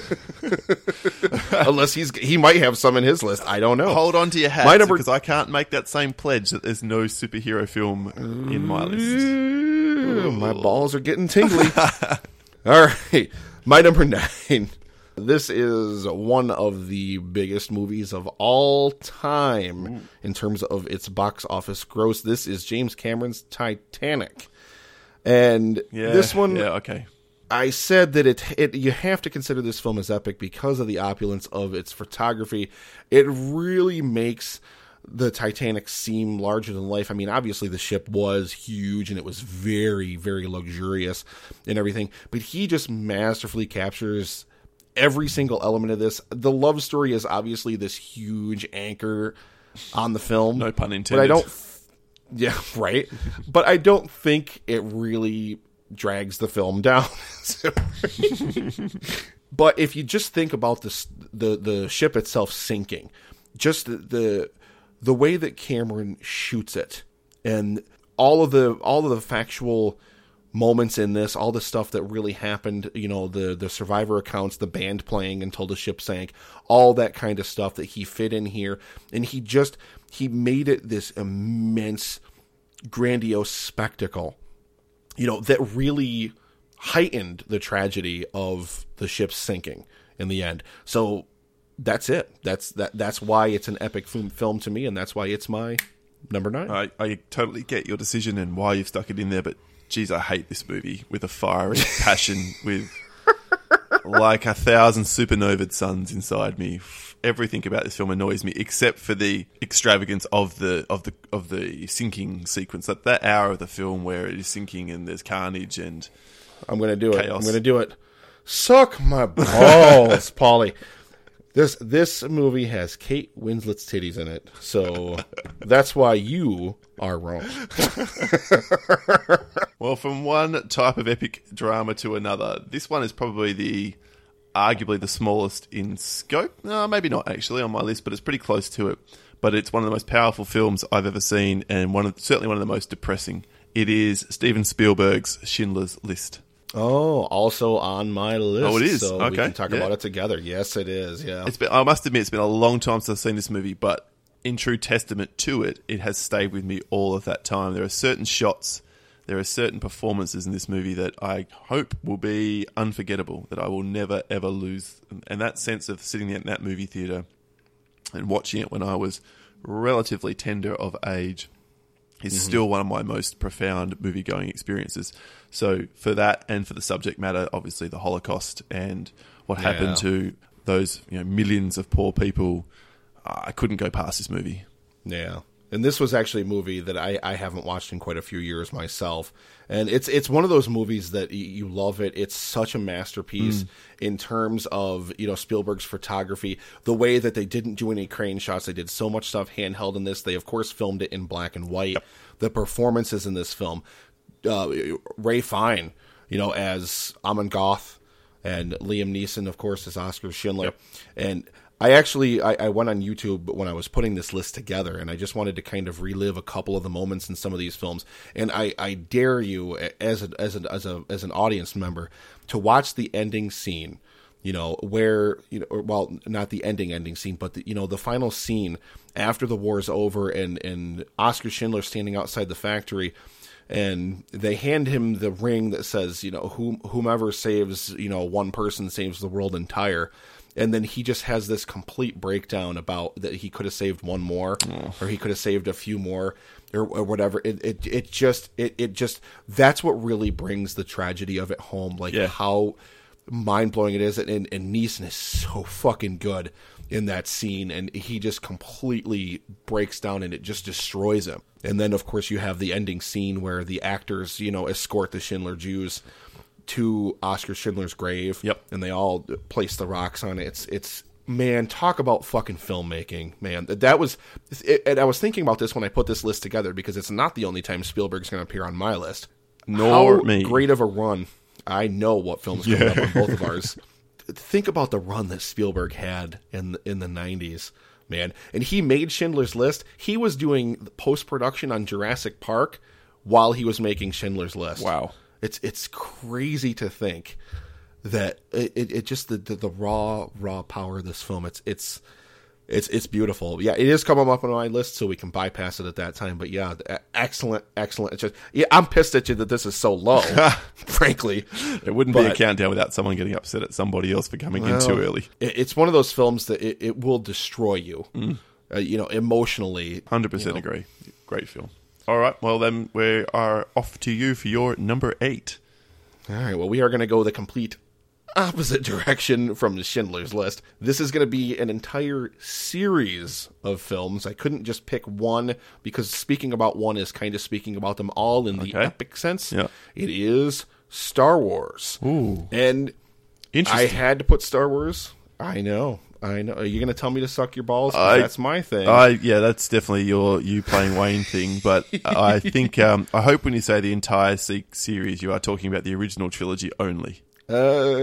unless he's he might have some in his list. I don't know. Hold on to your hats, number... because I can't make that same pledge that there's no superhero film in my list. Ooh, my balls are getting tingly. All right, my number nine. This is one of the biggest movies of all time Ooh. in terms of its box office gross. This is James Cameron's Titanic. And yeah, this one, yeah, okay. I said that it, it, you have to consider this film as epic because of the opulence of its photography. It really makes the Titanic seem larger than life. I mean, obviously the ship was huge and it was very, very luxurious and everything, but he just masterfully captures every single element of this. The love story is obviously this huge anchor on the film. No pun intended. But I don't... Yeah, right. But I don't think it really drags the film down. But if you just think about this, the the ship itself sinking, just the, the the way that Cameron shoots it, and all of the all of the factual moments in this, all the stuff that really happened, you know, the the survivor accounts, the band playing until the ship sank, all that kind of stuff that he fit in here, and he just he made it this immense, grandiose spectacle, you know, that really heightened the tragedy of the ship sinking in the end. So that's it. That's that. That's why it's an epic film to me, and that's why it's my number nine. I, I totally get your decision and why you've stuck it in there, but geez, I hate this movie with a fiery passion, with like a thousand supernovaed suns inside me. Everything about this film annoys me, except for the extravagance of the of the of the sinking sequence. That that hour of the film where it is sinking and there's carnage and I'm going to do chaos. it. I'm going to do it. Suck my balls, Paulie. This this movie has Kate Winslet's titties in it, so that's why you are wrong. Well, from one type of epic drama to another, this one is probably the arguably the smallest in scope. No, maybe not actually on my list, but it's pretty close to it. But it's one of the most powerful films I've ever seen, and one of, certainly one of the most depressing. It is Steven Spielberg's Schindler's List. Oh, also on my list. Oh, it is? So Okay. we can talk Yeah. about it together. Yes, it is. Yeah. It's been, I must admit, it's been a long time since I've seen this movie, but in true testament to it, it has stayed with me all of that time. There are certain shots, there are certain performances in this movie that I hope will be unforgettable, that I will never, ever lose. And that sense of sitting in that movie theatre and watching it when I was relatively tender of age is mm-hmm. still one of my most profound movie-going experiences. So for that, and for the subject matter, obviously the Holocaust and what Yeah. happened to those, you know, millions of poor people, uh, I couldn't go past this movie. Yeah. And this was actually a movie that I, I haven't watched in quite a few years myself. And it's it's one of those movies that y- you love it. It's such a masterpiece mm. in terms of, you know, Spielberg's photography, the way that they didn't do any crane shots. They did so much stuff handheld in this. They, of course, filmed it in black and white. Yep. The performances in this film, uh, Ray Fine, you know, as Amon Goth, and Liam Neeson, of course, as Oscar Schindler. Yep. And I actually, I, I went on YouTube when I was putting this list together, and I just wanted to kind of relive a couple of the moments in some of these films. And I, I dare you, as a, as a, as a, as an audience member, to watch the ending scene. You know, where, you know, or, well, not the ending ending scene, but the, you know, the final scene after the war's over, and and Oscar Schindler standing outside the factory. And they hand him the ring that says, you know, whom, whomever saves, you know, one person saves the world entire. And then he just has this complete breakdown about that he could have saved one more, oh. or he could have saved a few more, or, or whatever. It, it it just it it just that's what really brings the tragedy of it home. Like yeah. how mind blowing it is, and, and Neeson is so fucking good in that scene, and he just completely breaks down, and it just destroys him. And then, of course, you have the ending scene where the actors, you know, escort the Schindler Jews to Oscar Schindler's grave. Yep. And they all place the rocks on it. It's, it's man, talk about fucking filmmaking, man. That was, it, and I was thinking about this when I put this list together, because it's not the only time Spielberg's going to appear on my list. Nor How me. great of a run. I know what film's coming yeah. up on both of ours. Think about the run that Spielberg had in the, in the nineties, man. And he made Schindler's List. He was doing post-production on Jurassic Park while he was making Schindler's List. Wow. It's it's crazy to think that it, it, it just the, the the raw raw power of this film. It's it's it's it's beautiful. Yeah, it is coming up on my list, so we can bypass it at that time. But yeah, excellent, excellent. It's just, yeah, I'm pissed at you that this is so low. Frankly, it wouldn't but, be a countdown without someone getting upset at somebody else for coming well, in too early. It, it's one of those films that it, it will destroy you, mm. uh, you know, emotionally. one hundred percent you know. Agree. Great film. All right, well then we are off to you for your number eight. All right, well we are going to go the complete opposite direction from the Schindler's List. This is going to be an entire series of films. I couldn't just pick one, because speaking about one is kind of speaking about them all in the okay. epic sense. Yeah. It is Star Wars. Ooh. And I had to put Star Wars. I know. I know. Are you going to tell me to suck your balls? 'Cause I, that's my thing. I, yeah, that's definitely your you playing Wayne thing. But I think um, I hope when you say the entire se- series, you are talking about the original trilogy only. Uh,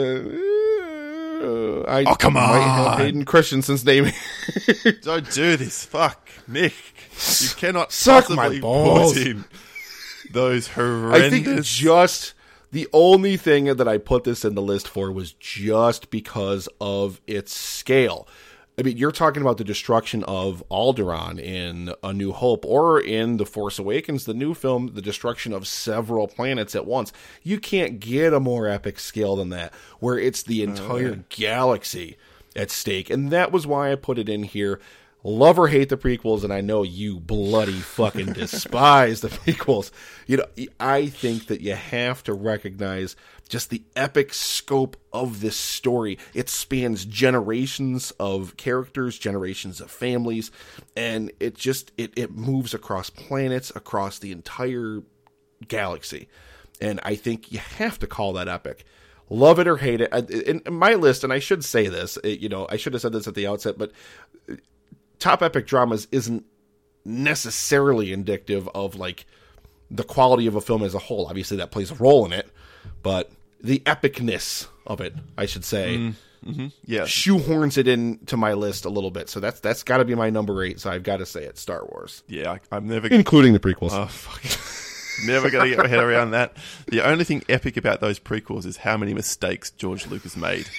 I oh come on! Might have Hayden Christensen's name. Don't do this, fuck, Nick. You cannot suck my possibly balls. put in those horrendous. I think just. The only thing that I put this in the list for was just because of its scale. I mean, you're talking about the destruction of Alderaan in A New Hope, or in The Force Awakens, the new film, the destruction of several planets at once. You can't get a more epic scale than that, where it's the entire oh, galaxy at stake. And that was why I put it in here. Love or hate the prequels, and I know you bloody fucking despise the prequels. You know, I think that you have to recognize just the epic scope of this story. It spans generations of characters, generations of families, and it just it, it moves across planets, across the entire galaxy. And I think you have to call that epic. love it or hate it. In my list, and I should say this, you know, I should have said this at the outset, but top epic dramas isn't necessarily indicative of like the quality of a film as a whole. Obviously, that plays a role in it, but the epicness of it, I should say, mm, mm-hmm. yeah, shoehorns it into my list a little bit. So that's that's got to be my number eight. So I've got to say it, Star Wars. Yeah, I, I'm never including the prequels. Oh fuck. Never going to get my head around that. The only thing epic about those prequels is how many mistakes George Lucas made.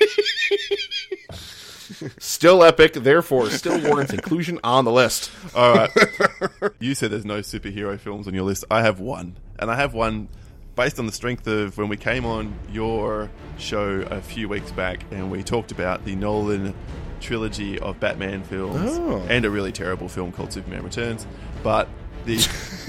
Still epic, therefore still warrants inclusion on the list. All right. You said there's no superhero films on your list. I have one. And I have one based on the strength of when we came on your show a few weeks back and we talked about the Nolan trilogy of Batman films oh. and a really terrible film called Superman Returns. But the...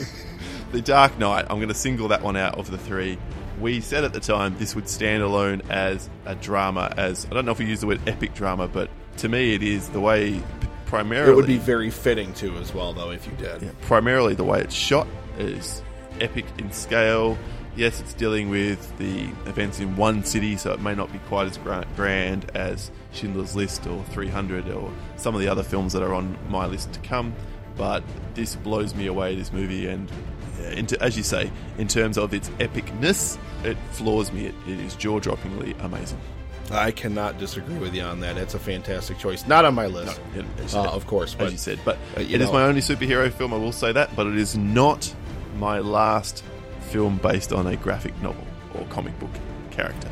The Dark Knight, I'm going to single that one out of the three. We said at the time this would stand alone as a drama, as I don't know if we use the word epic drama, but to me it is the way primarily... It would be very fitting too as well, though, if you did. Yeah, primarily the way it's shot is epic in scale. Yes, it's dealing with the events in one city, so it may not be quite as grand as Schindler's List or three hundred or some of the other films that are on my list to come, but this blows me away, this movie, and... Into, as you say, in terms of its epicness, it floors me. It, it is jaw-droppingly amazing. I cannot disagree with you on that. It's a fantastic choice. Not on my list, no, it, uh, of course. But, as you said. But uh, you it know. is my only superhero film, I will say that, but it is not my last film based on a graphic novel or comic book character.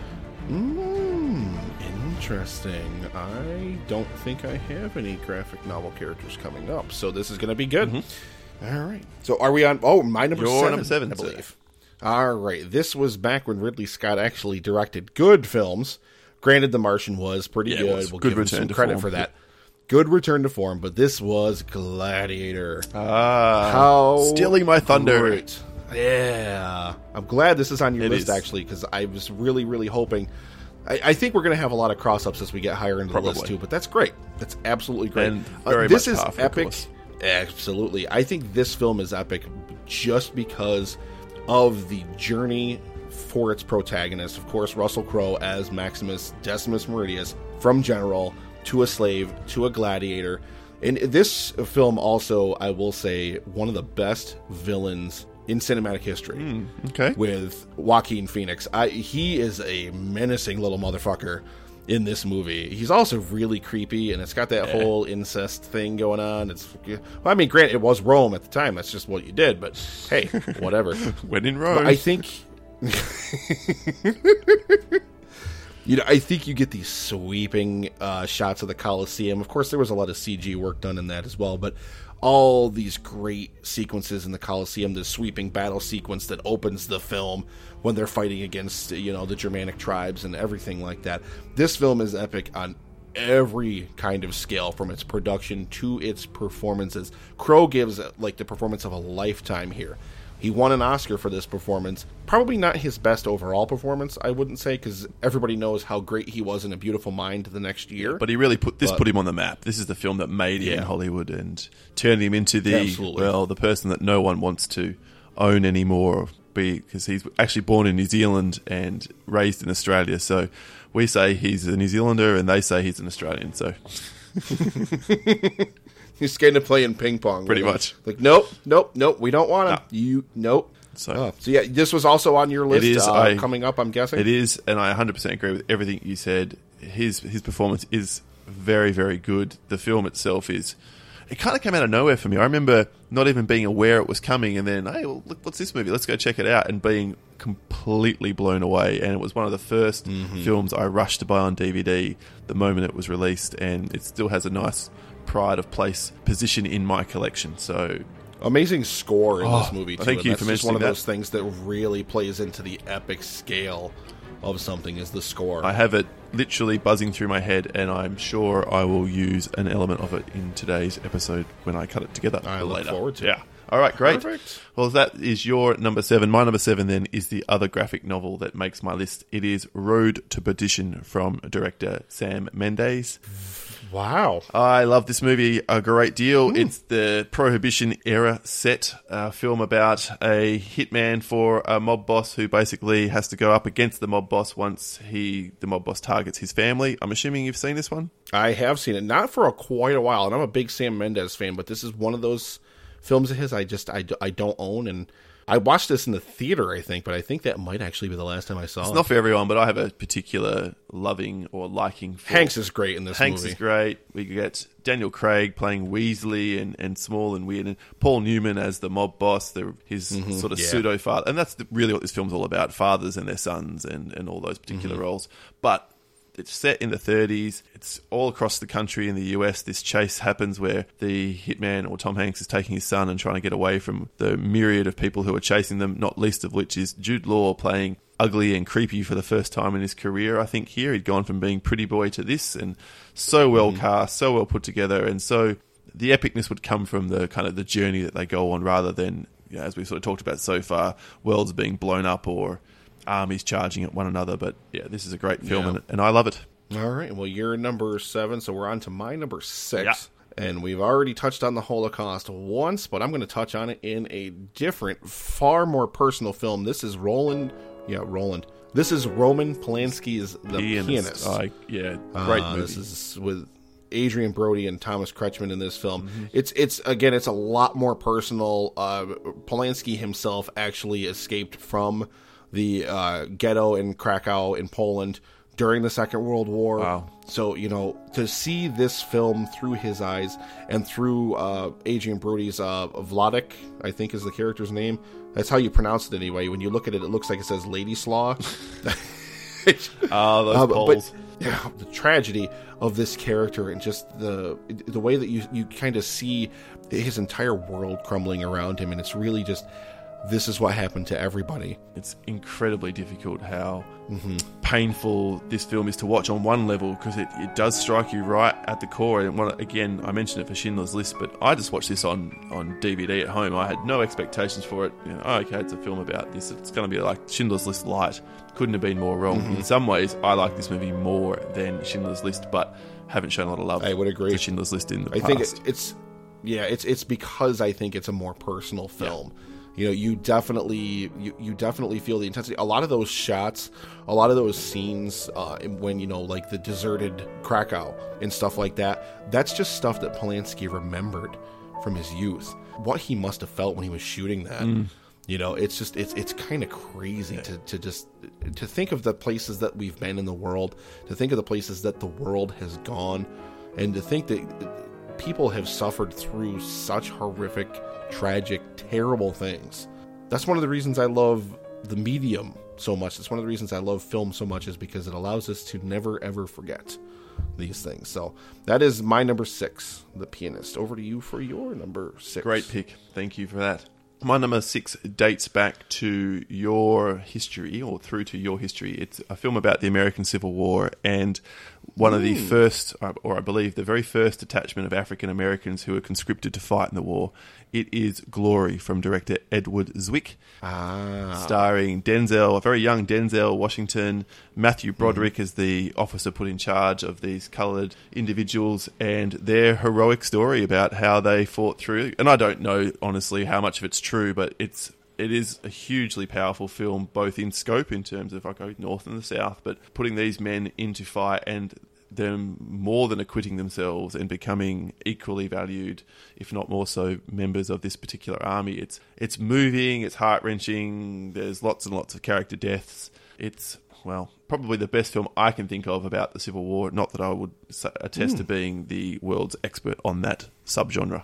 Mm, interesting. I don't think I have any graphic novel characters coming up, so this is going to be good. Mm-hmm. All right. So are we on... Oh, my number Your seven, number seven, I believe. All right. This was back when Ridley Scott actually directed good films. Granted, The Martian was pretty yeah, good. Was we'll good give him some credit form. for that. Good return to form, but this was Gladiator. Ah. How stealing my thunder. Great. Yeah. I'm glad this is on your it list, is. actually, because I was really, really hoping... I, I think we're going to have a lot of cross-ups as we get higher into Probably. the list, too, but that's great. That's absolutely great. And very uh, this much is par for the epic. course. Absolutely. I think this film is epic just because of the journey for its protagonist. Of course, Russell Crowe as Maximus Decimus Meridius, from general to a slave to a gladiator. And this film also, I will say, one of the best villains in cinematic history. Mm, okay. With Joaquin Phoenix. I, he is a menacing little motherfucker in this movie. He's also really creepy, and it's got that yeah. whole incest thing going on. It's, well, I mean, granted, it was Rome at the time. That's just what you did, but hey, whatever. When in Rome. But I think... You know, I think you get these sweeping uh, shots of the Colosseum. Of course, there was a lot of C G work done in that as well, but all these great sequences in the Colosseum, the sweeping battle sequence that opens the film when they're fighting against, you know, the Germanic tribes and everything like that. This film is epic on every kind of scale, from its production to its performances. Crowe gives, like, the performance of a lifetime here. He won an Oscar for this performance. Probably not his best overall performance, I wouldn't say, because everybody knows how great he was in A Beautiful Mind the next year. But he really put this but, put him on the map. This is the film that made him yeah. in Hollywood and turned him into the Absolutely. well, the person that no one wants to own anymore. Be because he's actually born in New Zealand and raised in Australia. So we say he's a New Zealander, and they say he's an Australian. So. He's skating to playing ping pong. Pretty with much. Him. Like, nope, nope, nope, we don't want him. No. You, nope. So, oh. so, yeah, this was also on your list it is, uh, I, coming up, I'm guessing? It is, and I one hundred percent agree with everything you said. His his performance is very, very good. The film itself is... It kind of came out of nowhere for me. I remember not even being aware it was coming, and then, hey, well, look, what's this movie? Let's go check it out, and being completely blown away. And it was one of the first mm-hmm. films I rushed to buy on D V D the moment it was released, and it still has a nice pride of place position in my collection. So amazing score in oh, this movie too. Thank you That's for just one of that. those things that really plays into the epic scale of something is the score. I have it literally buzzing through my head, and I'm sure I will use an element of it in today's episode when I cut it together. I look later. forward to it. Yeah. All right, great. Perfect. Well, that is your number seven. My number seven, then, is the other graphic novel that makes my list. It is Road to Perdition from director Sam Mendes. Wow. I love this movie a great deal. Mm. It's the Prohibition era set, a film about a hitman for a mob boss who basically has to go up against the mob boss once he the mob boss targets his family. I'm assuming you've seen this one? I have seen it, not for a, quite a while, and I'm a big Sam Mendes fan, but this is one of those films of his I just I, I don't own, and I watched this in the theater, I think, but I think that might actually be the last time I saw it's it. It's not for everyone, but I have a particular loving or liking for... Hanks is great in this Hanks movie. Hanks is great. We get Daniel Craig playing Weasley and, and small and weird, and Paul Newman as the mob boss, the, his mm-hmm, sort of yeah. pseudo-father. And that's the, really what this film's all about, fathers and their sons and, and all those particular mm-hmm. roles. But... it's set in the thirties. It's all across the country in the U S. This chase happens where the hitman, or Tom Hanks, is taking his son and trying to get away from the myriad of people who are chasing them, not least of which is Jude Law playing ugly and creepy for the first time in his career. I think here he'd gone from being pretty boy to this, and so well mm. cast, so well put together, and so the epicness would come from the kind of the journey that they go on rather than, you know, as we've sort of talked about so far, worlds being blown up or armies charging at one another. But yeah, this is a great film, yeah. and, and I love it. All right, well, you're number seven, so we're on to my number six. Yeah. And we've already touched on the Holocaust once, but I'm going to touch on it in a different, far more personal film. This is Roland, yeah, Roland. This is Roman Polanski's The Pianist. Pianist. Uh, yeah, great uh, movie. This is with Adrian Brody and Thomas Kretschmann in this film. Mm-hmm. It's it's again, it's a lot more personal. Uh, Polanski himself actually escaped from the uh, ghetto in Krakow in Poland during the Second World War. Wow. So, you know, to see this film through his eyes and through uh, Adrian Brody's uh, Vladek, I think is the character's name. That's how you pronounce it anyway. When you look at it, it looks like it says Lady Slaw. Ah, uh, those uh, Poles. But, yeah, the tragedy of this character and just the the way that you, you kind of see his entire world crumbling around him. And it's really just... this is what happened to everybody. It's incredibly difficult how mm-hmm. painful this film is to watch on one level, because it, it does strike you right at the core. And one, again, I mentioned it for Schindler's List, but I just watched this on, on D V D at home. I had no expectations for it. You know, oh, okay, it's a film about this. It's going to be like Schindler's List light. Couldn't have been more wrong. Mm-hmm. In some ways, I like this movie more than Schindler's List, but haven't shown a lot of love I would agree. to Schindler's List in the I past. think it, it's, yeah, it's it's because I think it's a more personal film. Yeah. You know, you definitely you, you definitely feel the intensity. A lot of those shots, a lot of those scenes, uh, when, you know, like the deserted Krakow and stuff like that, that's just stuff that Polanski remembered from his youth. What he must have felt when he was shooting that. Mm. You know, it's just it's it's kind of crazy yeah. to, to just to think of the places that we've been in the world, to think of the places that the world has gone, and to think that people have suffered through such horrific, tragic, terrible things. That's one of the reasons I love the medium so much. It's one of the reasons I love film so much, is because it allows us to never ever forget these things. So that is my number six, The Pianist. Over to you for your number six. Great pick. Thank you for that. My number six dates back to your history, or through to your history. It's a film about the American Civil War, and one of the mm. first, or I believe the very first detachment of African Americans who were conscripted to fight in the war. It is Glory, from director Edward Zwick, ah. starring Denzel, a very young Denzel Washington, Matthew Broderick mm. as the officer put in charge of these coloured individuals, and their heroic story about how they fought through. And I don't know, honestly, how much of it's true, but it's it is a hugely powerful film, both in scope, in terms of, I go north and the south, but putting these men into fight and them more than acquitting themselves and becoming equally valued, if not more so, members of this particular army. It's it's moving, it's heart-wrenching, there's lots and lots of character deaths. It's, well, probably the best film I can think of about the Civil War. Not that I would attest mm. to being the world's expert on that subgenre.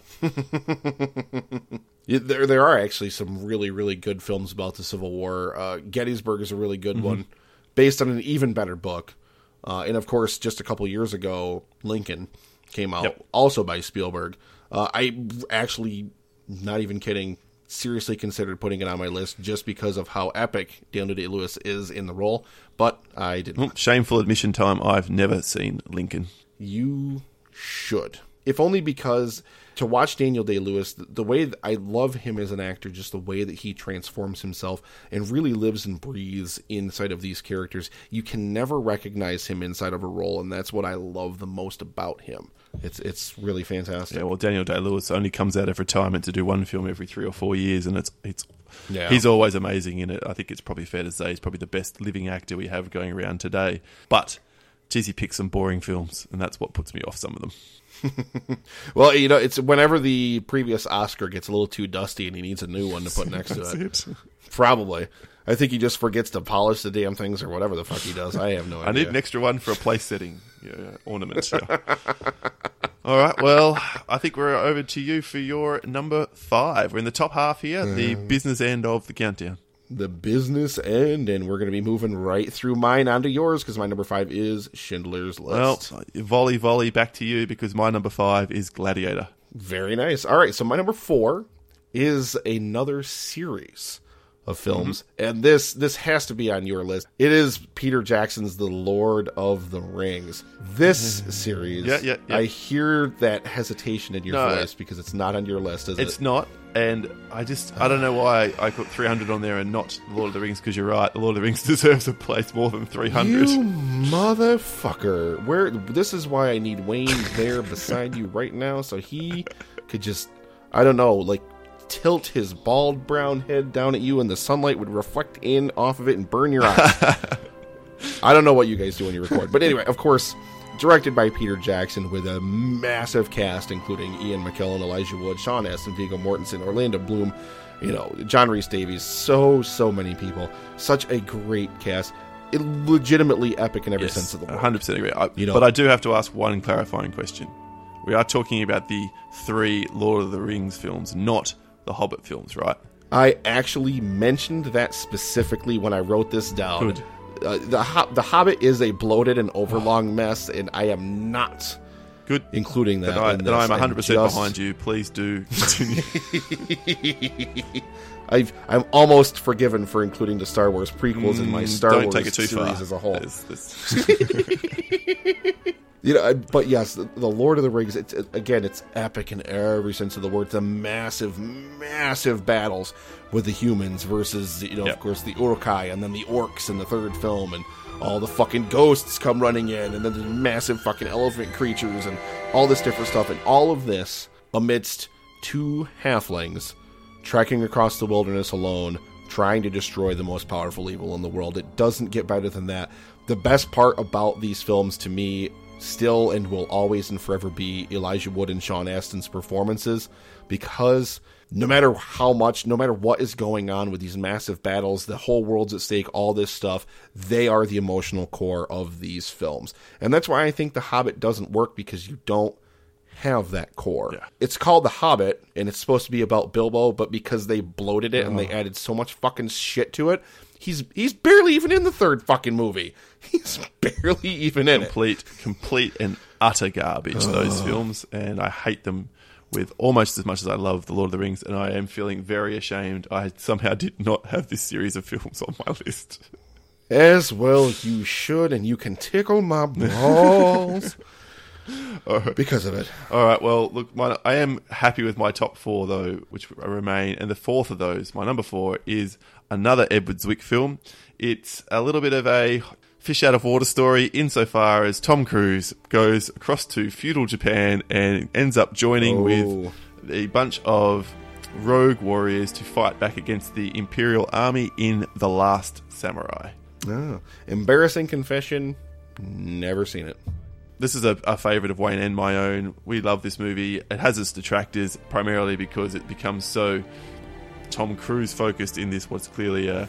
Yeah, there there are actually some really, really good films about the Civil War. Uh, Gettysburg is a really good mm-hmm. one, based on an even better book. Uh, and, of course, just a couple years ago, Lincoln came out, yep. also by Spielberg. Uh, I actually, not even kidding, seriously considered putting it on my list just because of how epic Daniel Day-Lewis is in the role, but I didn't. Shameful admission time, I've never seen Lincoln. You should. If only because to watch Daniel Day-Lewis, the, the way that I love him as an actor, just the way that he transforms himself and really lives and breathes inside of these characters. You can never recognize him inside of a role, and that's what I love the most about him. It's it's really fantastic. Yeah, well, Daniel Day-Lewis only comes out of retirement to do one film every three or four years, and it's it's Yeah. he's always amazing in it. I think it's probably fair to say he's probably the best living actor we have going around today. But, geez, he picks some boring films, and that's what puts me off some of them. Well, you know, it's whenever the previous Oscar gets a little too dusty and he needs a new one to put next to it. it. Probably. I think he just forgets to polish the damn things or whatever the fuck he does. I have no idea. I need an extra one for a place setting yeah, ornament. Yeah. All right, well, I think we're over to you for your number five. We're in the top half here, the business end of the countdown. The business end, and we're going to be moving right through mine onto yours because my number five is Schindler's List. Well, volley, volley, back to you because my number five is Gladiator. Very nice. All right, so my number four is another series of films, mm-hmm. and this this has to be on your list. It is Peter Jackson's The Lord of the Rings. This mm-hmm. series, yeah, yeah, yeah. I hear that hesitation in your no, voice because it's not on your list, is it's it? It's not, and I just, I don't know why I put three hundred on there and not The Lord of the Rings, because you're right, The Lord of the Rings deserves a place more than three hundred. You motherfucker. Where, this is why I need Wayne there beside you right now, so he could just, I don't know, like, tilt his bald brown head down at you and the sunlight would reflect in off of it and burn your eyes. I don't know what you guys do when you record. But anyway, of course, directed by Peter Jackson with a massive cast, including Ian McKellen, Elijah Wood, Sean Astin, Viggo Mortensen, Orlando Bloom, you know, John Rhys Davies, so, so many people. Such a great cast. It, legitimately epic in every yes, sense of the word. one hundred percent agree. I, you know, but I do have to ask one clarifying question. We are talking about the three Lord of the Rings films, not the Hobbit films, right? I actually mentioned that specifically when I wrote this down. Good. Uh, the Ho- the Hobbit is a bloated and overlong mess, and I am not good including that. Then, I, in then this. I'm one hundred percent just... behind you. Please do continue. I've, I'm almost forgiven for including the Star Wars prequels in my Star Don't Wars take it too series far. as a whole. There's, there's... You know, but yes, the, the Lord of the Rings, it's, it, again, it's epic in every sense of the word. The massive, massive battles with the humans versus, you know, yep. of course, the Uruk-hai, and then the orcs in the third film, and all the fucking ghosts come running in, and then the massive fucking elephant creatures, and all this different stuff, and all of this amidst two halflings trekking across the wilderness alone, trying to destroy the most powerful evil in the world. It doesn't get better than that. The best part about these films, to me, still and will always and forever be Elijah Wood and Sean Astin's performances, because no matter how much, no matter what is going on with these massive battles, the whole world's at stake, all this stuff, they are the emotional core of these films. And that's why I think The Hobbit doesn't work, because you don't have that core. Yeah. It's called The Hobbit, and it's supposed to be about Bilbo, but because they bloated it oh. and they added so much fucking shit to it, he's he's barely even in the third fucking movie. He's barely even in complete, it. Complete and utter garbage, those films, and I hate them with almost as much as I love The Lord of the Rings, and I am feeling very ashamed I somehow did not have this series of films on my list. As well you should, and you can tickle my balls right. because of it. All right, well, look, my, I am happy with my top four, though, which remain, and the fourth of those, my number four, is another Edward Zwick film. It's a little bit of a fish out of water story insofar as Tom Cruise goes across to feudal Japan and ends up joining oh. with a bunch of rogue warriors to fight back against the Imperial Army in The Last Samurai. Oh. Embarrassing confession, never seen it. This is a, a favourite of Wayne and my own. We love this movie. It has its detractors, primarily because it becomes so Tom Cruise focused in this what's clearly a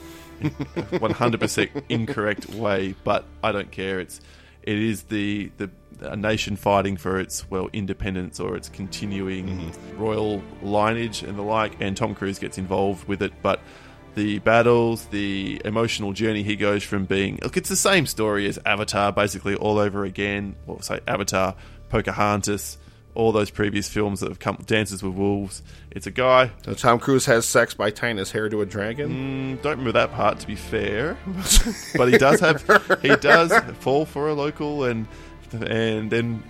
one hundred percent incorrect way, but I don't care. It's it is the the a nation fighting for its well independence or its continuing mm-hmm. royal lineage and the like, and Tom Cruise gets involved with it. But the battles, the emotional journey he goes from being look, it's the same story as Avatar, basically all over again. Or say Avatar, Pocahontas, all those previous films that have come, Dances with Wolves. It's a guy. So Tom Cruise has sex by tying his hair to a dragon? Mm, don't remember that part, to be fair. But he does have, he does fall for a local, and and then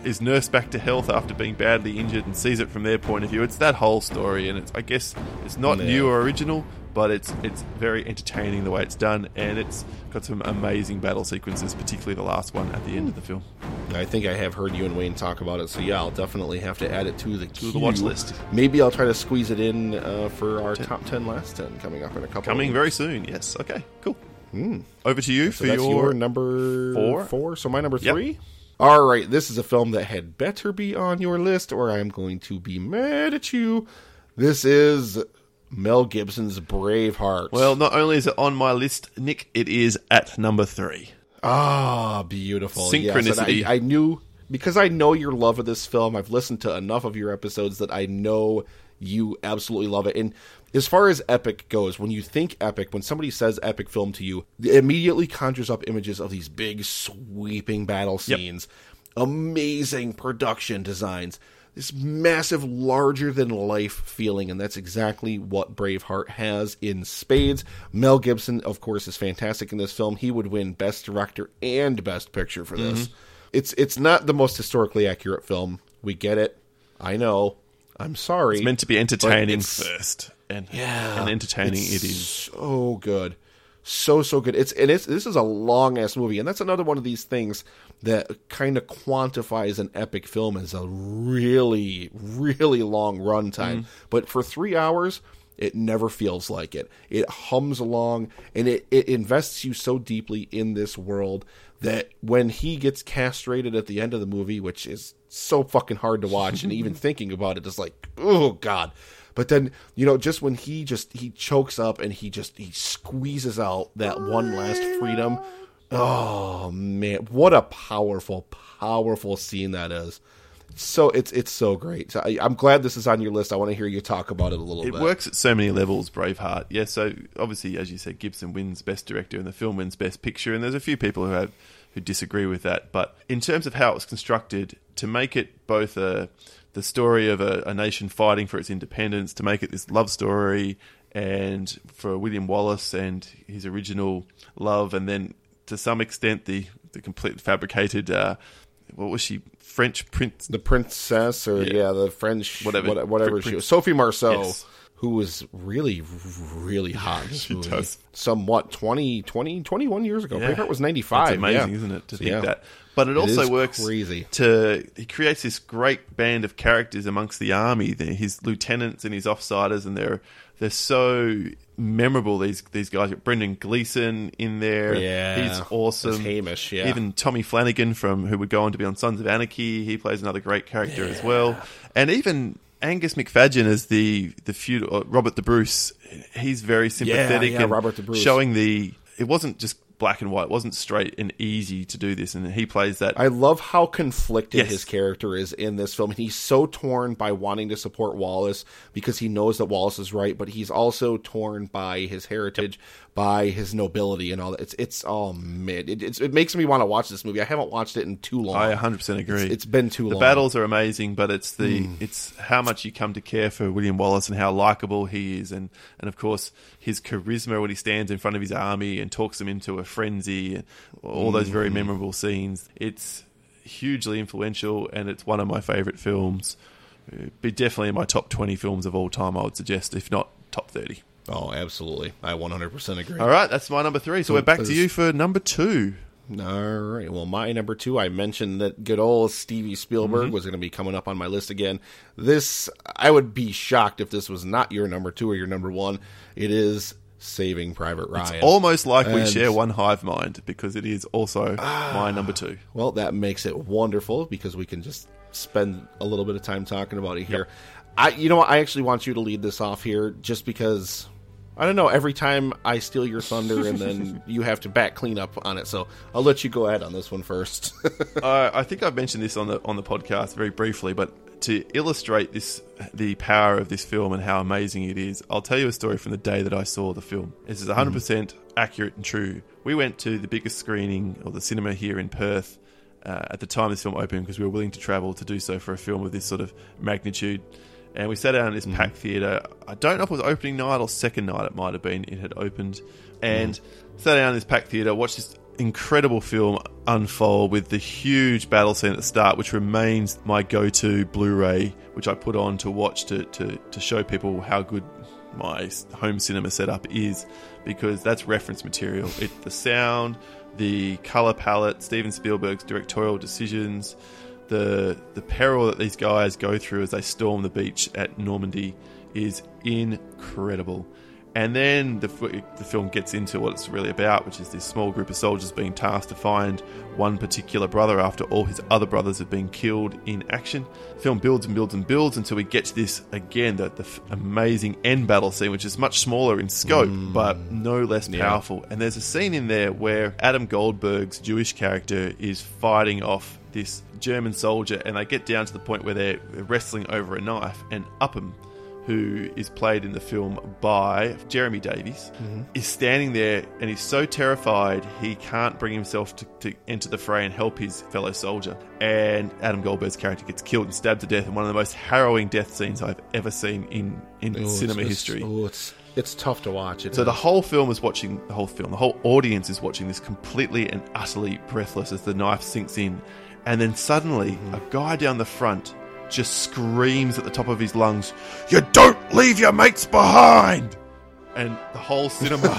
is nursed back to health after being badly injured and sees it from their point of view. It's that whole story, and it's I guess it's not Yeah. new or original, but it's it's very entertaining the way it's done, and it's got some amazing battle sequences, particularly the last one at the end of the film. I think I have heard you and Wayne talk about it, so yeah, I'll definitely have to add it to the To the watch list. Maybe I'll try to squeeze it in uh, for our top ten, last ten coming up in a couple. Coming of very weeks. soon, yes. Okay, cool. Over to you So for that's your... your number four? Four. So my number Yep. three. All right, this is a film that had better be on your list, or I'm going to be mad at you. This is Mel Gibson's Braveheart. Well, not only is it on my list, Nick, it is at number three. Ah, beautiful. Synchronicity. Yes, and I, I knew, because I know your love of this film, I've listened to enough of your episodes that I know you absolutely love it. And as far as epic goes, when you think epic, when somebody says epic film to you, it immediately conjures up images of these big, sweeping battle Yep. scenes, amazing production designs, this massive, larger-than-life feeling, and that's exactly what Braveheart has in spades. Mel Gibson, of course, is fantastic in this film. He would win Best Director and Best Picture for this. It's it's not the most historically accurate film. We get it. I know. I'm sorry. It's meant to be entertaining but it's- first. And, Yeah, and entertaining it's it is. so good, so so good. It's and it's this is a long ass movie, and that's another one of these things that kind of quantifies an epic film as a really really long runtime. Mm. But for three hours, it never feels like it. It hums along, and it it invests you so deeply in this world that when he gets castrated at the end of the movie, which is so fucking hard to watch, and even thinking about it is like, oh god. But then, you know, just when he just, he chokes up and he just, he squeezes out that one last freedom. Oh, man. What a powerful, powerful scene that is. So it's it's so great. So I, I'm glad this is on your list. I want to hear you talk about it a little It bit. works at so many levels, Braveheart. Yeah, so obviously, as you said, Gibson wins Best Director and the film wins Best Picture, and there's a few people who have who disagree with that. But in terms of how it was constructed, to make it both a the story of a, a nation fighting for its independence, to make it this love story, and for William Wallace and his original love, and then to some extent the the complete fabricated, uh, what was she, French prince? The princess, or yeah, Yeah. the French, Whatever. whatever, whatever Prin- she was. Sophie Marceau, Yes. who was really, really hot in this She movie. does. Somewhat twenty, twenty, twenty-one years ago. Yeah. Braveheart was ninety-five. It's amazing, yeah. isn't it, to So, think yeah. that? But it, It also is works crazy. to... He creates this great band of characters amongst the army, the, his lieutenants and his offsiders, and they're they're so memorable, these these guys. You've got Brendan Gleeson in there. Yeah. He's awesome. As Hamish, yeah. Even Tommy Flanagan, from who would go on to be on Sons of Anarchy, he plays another great character as well. And even Angus McFadden as the, the feudal... Uh, Robert the Bruce, he's very sympathetic. yeah, and Robert the Bruce. Showing the... It wasn't just black and white. It wasn't straight and easy to do this, and he plays that. I love how conflicted Yes. his character is in this film. He's so torn by wanting to support Wallace because he knows that Wallace is right, but he's also torn by his heritage, by his nobility and all that. It's, it's oh man, it, it's, it makes me want to watch this movie. I haven't watched it in too long. I one hundred percent agree. It's- it's been too the long. battles are amazing, but it's the it's how much you come to care for William Wallace and how likable he is, and, and of course his charisma when he stands in front of his army and talks them into a frenzy, and all those very memorable scenes. It's hugely influential, and it's one of my favourite films. It'd be definitely in my top twenty films of all time, I would suggest, if not top thirty. Oh, absolutely. I one hundred percent agree. All right, that's my number three. So we're back to this- you for number two. All right. Well, my number two, I mentioned that good old Stevie Spielberg Mm-hmm. was going to be coming up on my list again. This, I would be shocked if this was not your number two or your number one. It is Saving Private Ryan. Almost like we And- share one hive mind, because it is also my number two. Well, that makes it wonderful because we can just spend a little bit of time talking about it here. I, you know what? I actually want you to lead this off here just because, I don't know, every time I steal your thunder and then you have to back clean up on it. So I'll let you go ahead on this one first. Uh, I think I've mentioned this on the on the podcast very briefly, but to illustrate this, the power of this film and how amazing it is, I'll tell you a story from the day that I saw the film. This is one hundred percent accurate and true. We went to the biggest screening of the cinema here in Perth uh, at the time this film opened, because we were willing to travel to do so for a film of this sort of magnitude. And we sat down in this Mm. packed theatre. I don't know if it was opening night or second night, it might have been. It had opened. And Mm. sat down in this packed theatre, watched this incredible film. unfold with the huge battle scene at the start, which remains my go-to Blu-ray, which I put on to watch to, to, to show people how good my home cinema setup is, because that's reference material. It, the sound, the colour palette, Steven Spielberg's directorial decisions, the the peril that these guys go through as they storm the beach at Normandy is incredible. And then the, the film gets into what it's really about, which is this small group of soldiers being tasked to find one particular brother after all his other brothers have been killed in action. The film builds and builds and builds until we get to this, again, the, the f- amazing end battle scene, which is much smaller in scope, mm. but no less yeah. powerful. And there's a scene in there where Adam Goldberg's Jewish character is fighting off this German soldier, and they get down to the point where they're wrestling over a knife, and Upham, who is played in the film by Jeremy Davies, mm-hmm. is standing there, and he's so terrified he can't bring himself to, to enter the fray and help his fellow soldier. And Adam Goldberg's character gets killed and stabbed to death in one of the most harrowing death scenes I've ever seen in, in Ooh, cinema it's, history. It's, ooh, it's, it's tough to watch. It so is. the whole film is watching, the whole film, the whole audience is watching this completely and utterly breathless as the knife sinks in. And then suddenly, mm-hmm. a guy down the front just screams at the top of his lungs, "You don't leave your mates behind!" And the whole cinema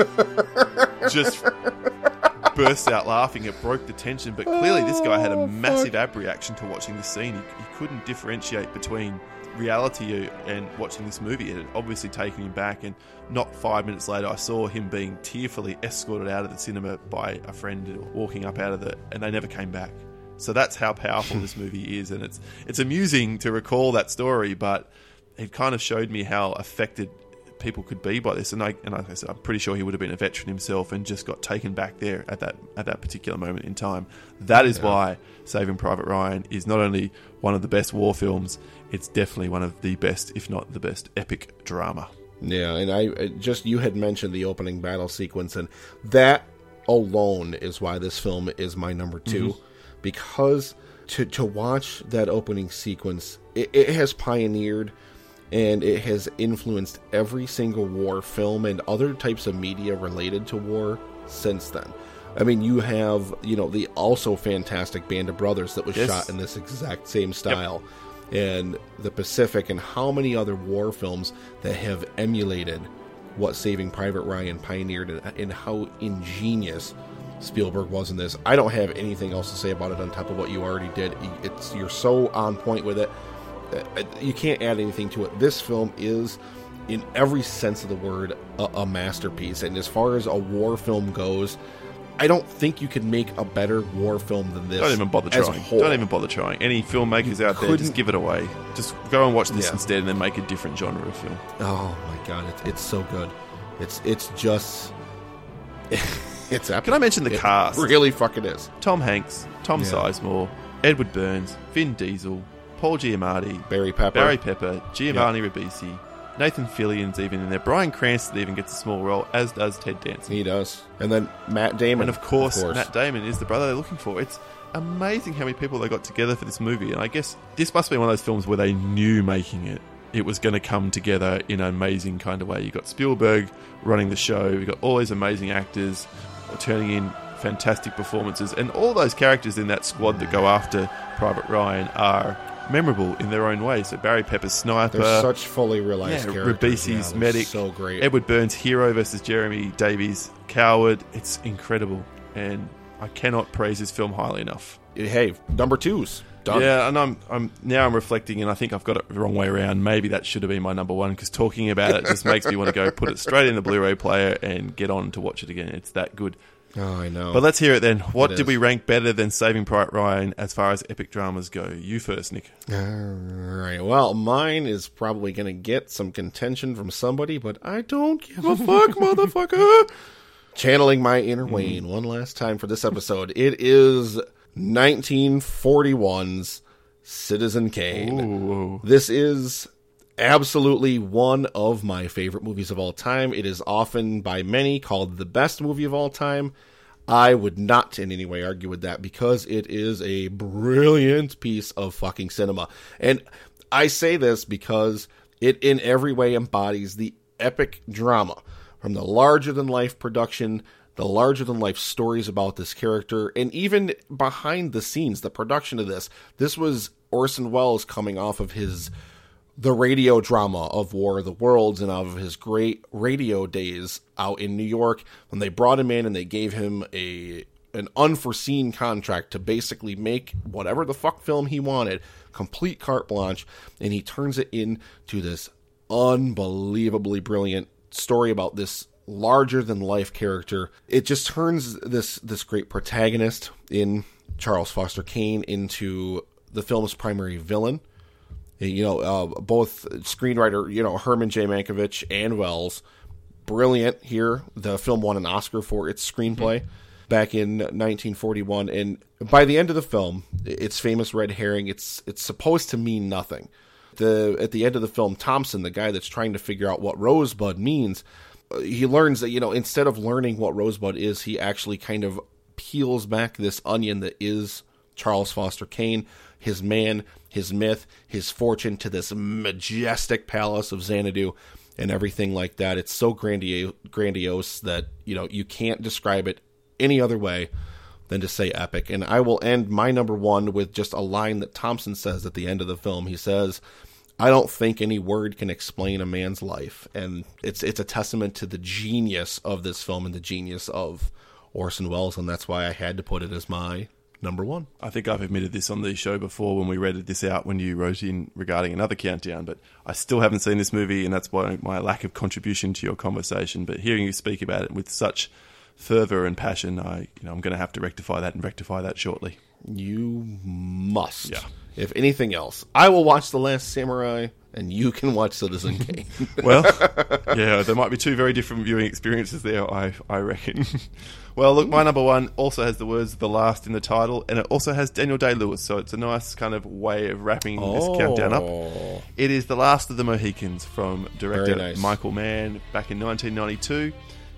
just burst out laughing. It broke the tension, but clearly this guy had a massive ab reaction to watching this scene. He, he couldn't differentiate between reality and watching this movie. It had obviously taken him back, and not five minutes later I saw him being tearfully escorted out of the cinema by a friend walking up out of it, and they never came back. So that's how powerful this movie is, and it's it's amusing to recall that story, but it kind of showed me how affected people could be by this. And I and like I said, I'm pretty sure he would have been a veteran himself and just got taken back there at that at that particular moment in time. That is yeah. why Saving Private Ryan is not only one of the best war films, it's definitely one of the best, if not the best, epic drama. Yeah, and I just you had mentioned the opening battle sequence, and that alone is why this film is my number two. Mm-hmm. Because to to watch that opening sequence, it, it has pioneered and it has influenced every single war film and other types of media related to war since then. I mean, you have, you know, the also fantastic Band of Brothers that was yes. shot in this exact same style. Yep. And the Pacific, and how many other war films that have emulated what Saving Private Ryan pioneered, and, and how ingenious Spielberg was in this. I don't have anything else to say about it on top of what you already did. It's you're so on point with it. You can't add anything to it. This film is, in every sense of the word, a, a masterpiece. And as far as a war film goes, I don't think you could make a better war film than this. Don't even bother trying. Don't even bother trying. Any filmmakers you out there, just give it away. Just go and watch this yeah. instead, and then make a different genre of film. Oh my god, it's, it's so good. It's it's just. It's epic. Can I mention the it cast? Really fucking is. Tom Hanks, Tom yeah. Sizemore, Edward Burns, Vin Diesel, Paul Giamatti, Barry Pepper, Barry Pepper, Giovanni yep. Ribisi, Nathan Fillion's even in there. Bryan Cranston even gets a small role, as does Ted Danson. He does. And then Matt Damon. And of course, of course, Matt Damon is the brother they're looking for. It's amazing how many people they got together for this movie. And I guess this must be one of those films where they knew making it, it was going to come together in an amazing kind of way. You got Spielberg running the show. You got all these amazing actors turning in fantastic performances, and all those characters in that squad that go after Private Ryan are memorable in their own way. So Barry Pepper's sniper, they're such fully realized yeah, characters. Ribisi's yeah, medic, so great. Edward Burns' hero versus Jeremy Davies' coward. It's incredible, and I cannot praise this film highly enough. Hey, number twos. Done. Yeah, and I'm, I'm now I'm reflecting, and I think I've got it the wrong way around. Maybe that should have been my number one, because talking about it just makes me want to go put it straight in the Blu-ray player and get on to watch it again. It's that good. Oh, I know. But let's hear it then. What it did is. we rank better than Saving Private Ryan as far as epic dramas go? You first, Nick. All right. Well, mine is probably going to get some contention from somebody, but I don't give a fuck, motherfucker. Channeling my inner Wayne one last time for this episode. It is nineteen forty-one's Citizen Kane. Ooh. This is absolutely one of my favorite movies of all time. It is often by many called the best movie of all time. I would not in any way argue with that, because it is a brilliant piece of fucking cinema. And I say this because it in every way embodies the epic drama, from the larger-than-life production the larger-than-life stories about this character, and even behind the scenes, the production of this. This was Orson Welles coming off of his the radio drama of War of the Worlds and of his great radio days out in New York, when they brought him in and they gave him a an unforeseen contract to basically make whatever the fuck film he wanted, complete carte blanche, and he turns it into this unbelievably brilliant story about this larger-than-life character. It just turns this this great protagonist in Charles Foster Kane into the film's primary villain. You know, uh, both screenwriter, you know, Herman J. Mankiewicz and Welles, brilliant here. The film won an Oscar for its screenplay mm-hmm. back in nineteen forty-one, and by the end of the film, its famous red herring, it's it's supposed to mean nothing. The at the end of the film, Thompson, the guy that's trying to figure out what Rosebud means, he learns that, you know, instead of learning what Rosebud is, he actually kind of peels back this onion that is Charles Foster Kane, his man, his myth, his fortune, to this majestic palace of Xanadu and everything like that. It's so grandiose, grandiose that, you know, you can't describe it any other way than to say epic. And I will end my number one with just a line that Thompson says at the end of the film. He says, "I don't think any word can explain a man's life." And it's it's a testament to the genius of this film and the genius of Orson Welles, and that's why I had to put it as my number one. I think I've admitted this on the show before when we read this out when you wrote in regarding another countdown, but I still haven't seen this movie, and that's why my lack of contribution to your conversation. But hearing you speak about it with such fervor and passion, I, you know, I'm going to have to rectify that and rectify that shortly. You must. Yeah. If anything else, I will watch The Last Samurai, and you can watch Citizen Kane. Well, yeah, there might be two very different viewing experiences there, I I reckon. Well, look, my number one also has the words "The Last" in the title, and it also has Daniel Day-Lewis, so it's a nice kind of way of wrapping oh. this countdown up. It is The Last of the Mohicans from director nice. Michael Mann back in nineteen ninety-two.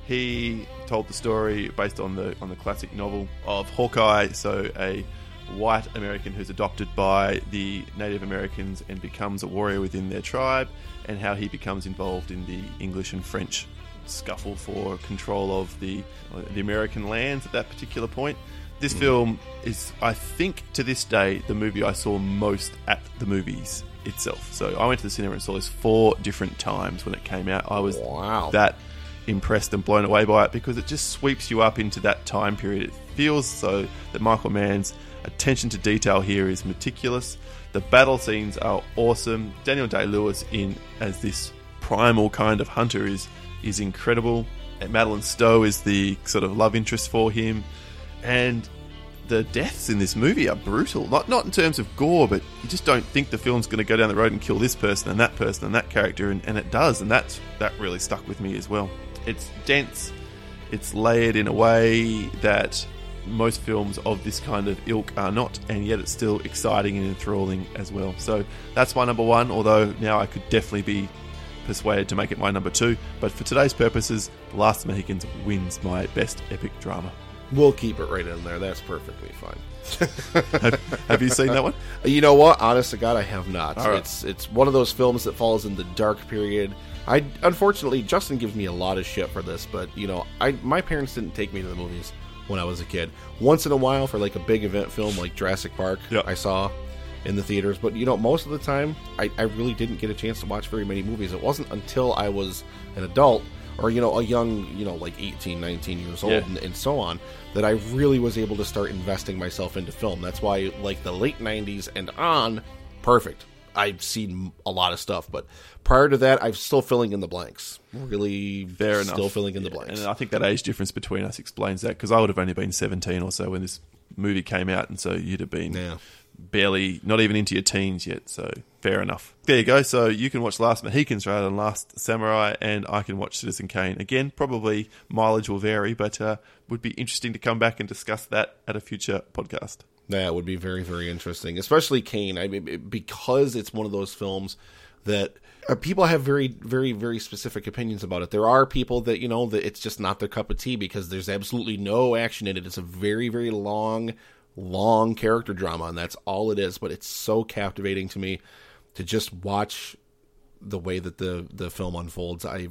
He told the story based on the on the classic novel of Hawkeye, so a white American who's adopted by the Native Americans and becomes a warrior within their tribe, and how he becomes involved in the English and French scuffle for control of the the American lands at that particular point. This mm. film is, I think, to this day, the movie I saw most at the movies itself. So I went to the cinema and saw this four different times when it came out. I was wow. that impressed and blown away by it because it just sweeps you up into that time period. It feels so that Michael Mann's attention to detail here is meticulous. The battle scenes are awesome. Daniel Day-Lewis in as this primal kind of hunter is is incredible. And Madeline Stowe is the sort of love interest for him. And the deaths in this movie are brutal. Not not in terms of gore, but you just don't think the film's going to go down the road and kill this person and that person and that character, and, and it does. And that's, that really stuck with me as well. It's dense. It's layered in a way that most films of this kind of ilk are not, and yet it's still exciting and enthralling as well. So that's my number one, although now I could definitely be persuaded to make it my number two. But for today's purposes, The Last Mohicans wins my best epic drama. We'll keep it right in there. That's perfectly fine. have, have you seen that one? You know what? Honest to God, I have not. All right. It's it's one of those films that falls in the dark period. I unfortunately, Justin gives me a lot of shit for this, but you know, I my parents didn't take me to the movies when I was a kid. Once in a while for like a big event film like Jurassic Park, yep. I saw in the theaters. But you know, most of the time, I, I really didn't get a chance to watch very many movies. It wasn't until I was an adult, or you know, a young, you know, like eighteen, nineteen years old, yeah. and, and so on, that I really was able to start investing myself into film. That's why, like the late nineties and on, perfect. I've seen a lot of stuff, but prior to that, I'm still filling in the blanks. Really, fair enough. Still filling in the yeah, blanks. And I think that age difference between us explains that, because I would have only been seventeen or so when this movie came out, and so you'd have been yeah. barely, not even into your teens yet. So fair enough. There you go. So you can watch Last Mohicans rather than Last Samurai, and I can watch Citizen Kane. Again, probably mileage will vary, but uh, would be interesting to come back and discuss that at a future podcast. That would be very, very interesting, especially Kane. I mean, because it's one of those films that uh, people have very, very, very specific opinions about it. There are people that, you know, that it's just not their cup of tea because there's absolutely no action in it. It's a very, very long, long character drama, and that's all it is. But it's so captivating to me to just watch the way that the, the film unfolds. I've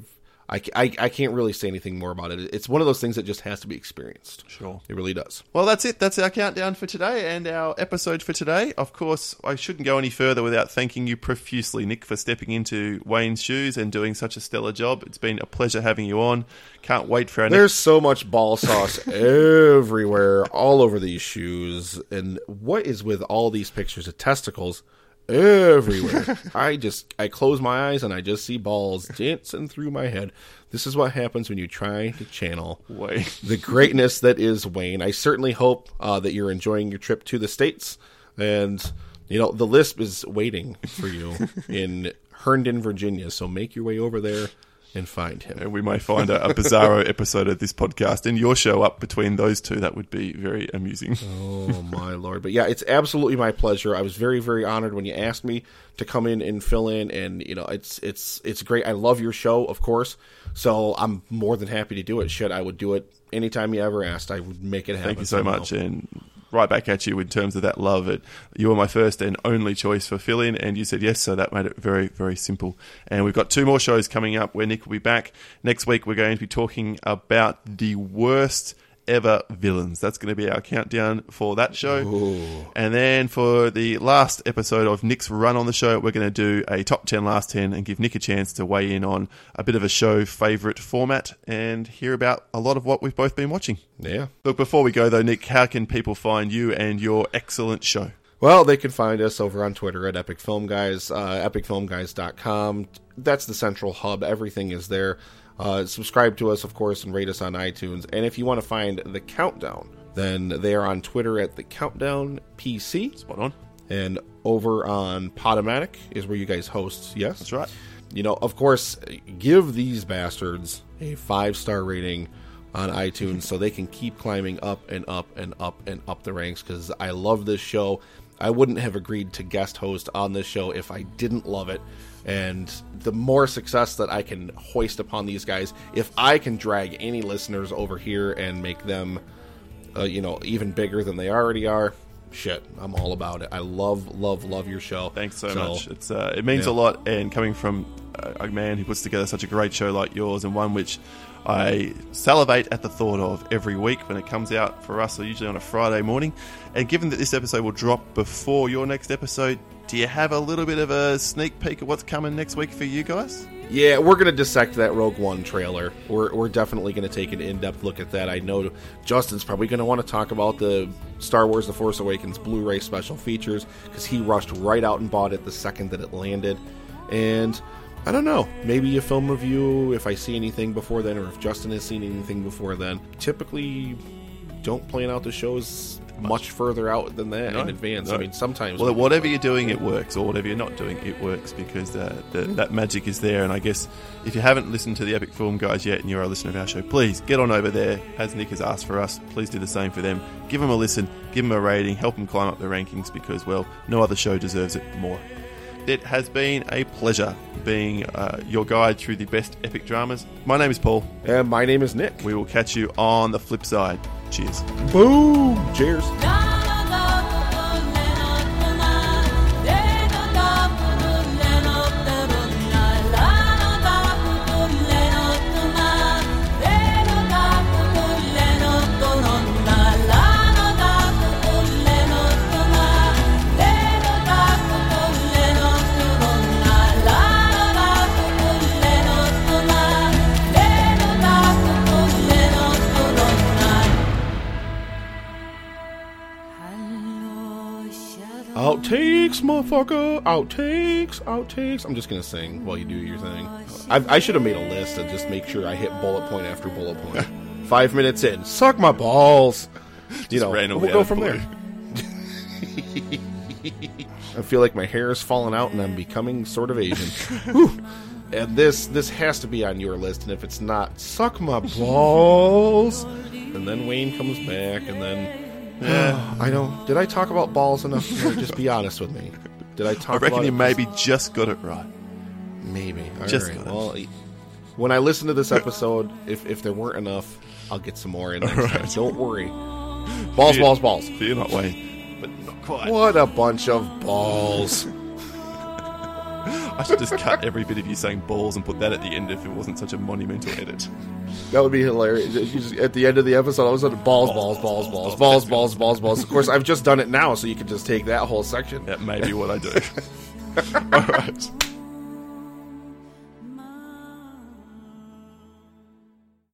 I, I, I can't really say anything more about it. It's one of those things that just has to be experienced. Sure. It really does. Well, that's it. That's our countdown for today and our episode for today. Of course, I shouldn't go any further without thanking you profusely, Nick, for stepping into Wayne's shoes and doing such a stellar job. It's been a pleasure having you on. Can't wait for our There's next... so much ball sauce everywhere, all over these shoes. And what is with all these pictures of testicles everywhere? I just, I close my eyes and I just see balls dancing through my head. This is what happens when you try to channel Wayne. the greatness that is Wayne. I certainly hope uh, that you're enjoying your trip to the States. And, you know, the Lisp is waiting for you in Herndon, Virginia. So make your way over there and find him. And we may find a, a bizarro episode of this podcast and your show up between those two. That would be very amusing. Oh, my Lord. But yeah, it's absolutely my pleasure. I was very, very honored when you asked me to come in and fill in. And, you know, it's it's it's great. I love your show, of course. So I'm more than happy to do it. Shit, I would do it anytime you ever asked. I would make it happen. Thank you so somehow. much. And right back at you in terms of that love. It, you were my first and only choice for fill-in, and you said yes, so that made it very, very simple. And we've got two more shows coming up where Nick will be back. Next week, we're going to be talking about the worst ever villains. That's going to be our countdown for that show. Ooh. And then for the last episode of Nick's run on the show, we're going to do a top ten, last ten, and give Nick a chance to weigh in on a bit of a show favourite format and hear about a lot of what we've both been watching. Yeah. Look, before we go though, Nick, how can people find you and your excellent show? Well, they can find us over on Twitter at Epic Film Guys, uh, epic film guys dot com. That's the central hub. Everything is there. Uh, subscribe to us, of course, and rate us on iTunes. And if you want to find The Countdown, then they are on Twitter at The Countdown P C. Spot on. And over on Podomatic is where you guys host, yes? That's right. You know, of course, give these bastards a five-star rating on iTunes so they can keep climbing up and up and up and up the ranks, because I love this show. I wouldn't have agreed to guest host on this show if I didn't love it. And the more success that I can hoist upon these guys, if I can drag any listeners over here and make them, uh, you know, even bigger than they already are, shit, I'm all about it. I love, love, love your show. Thanks so, so much. It's uh, it means yeah. a lot, and coming from a, a man who puts together such a great show like yours, and one which I salivate at the thought of every week when it comes out for us, so usually on a Friday morning. And given that this episode will drop before your next episode, do you have a little bit of a sneak peek of what's coming next week for you guys? Yeah, we're going to dissect that Rogue One trailer. We're, we're definitely going to take an in-depth look at that. I know Justin's probably going to want to talk about the Star Wars The Force Awakens Blu-ray special features, because he rushed right out and bought it the second that it landed. And I don't know, maybe a film review if I see anything before then, or if Justin has seen anything before then. Typically don't plan out the shows much, much further out than that no, in advance. No. I mean, sometimes... Well, whatever you're doing, it works, or whatever you're not doing, it works, because uh, the, that magic is there. And I guess if you haven't listened to the Epic Film Guys yet and you're a listener of our show, please get on over there, as Nick has asked for us. Please do the same for them. Give them a listen, give them a rating, help them climb up the rankings, because, well, no other show deserves it more. It has been a pleasure being uh, your guide through the best epic dramas. My name is Paul. And my name is Nick. We will catch you on the flip side. Cheers. Boom! Cheers. Outtakes, motherfucker. Outtakes, outtakes. I'm just going to sing while you do your thing. I, I should have made a list and just make sure I hit bullet point after bullet point. Five minutes in. Suck my balls. You know, we'll go from there. I feel like my hair is falling out and I'm becoming sort of Asian. And this this has to be on your list, and if it's not, suck my balls. And then Wayne comes back, and then... Yeah, I don't. Did I talk about balls enough? Just be honest with me. Did I talk about I reckon about you it? maybe just got it right. Maybe. All just right. got it. Well, when I listen to this episode, if if there weren't enough, I'll get some more in next right. time. Don't worry. Balls, Fear, balls, balls. Fear not, Wayne, but not quite. What a bunch of balls. I should just cut every bit of you saying balls and put that at the end if it wasn't such a monumental edit. That would be hilarious. You just, at the end of the episode, all of a sudden, balls, balls, balls, balls, balls, balls, balls, balls. Of course, I've just done it now, so you can just take that whole section. That may be what I do. All right.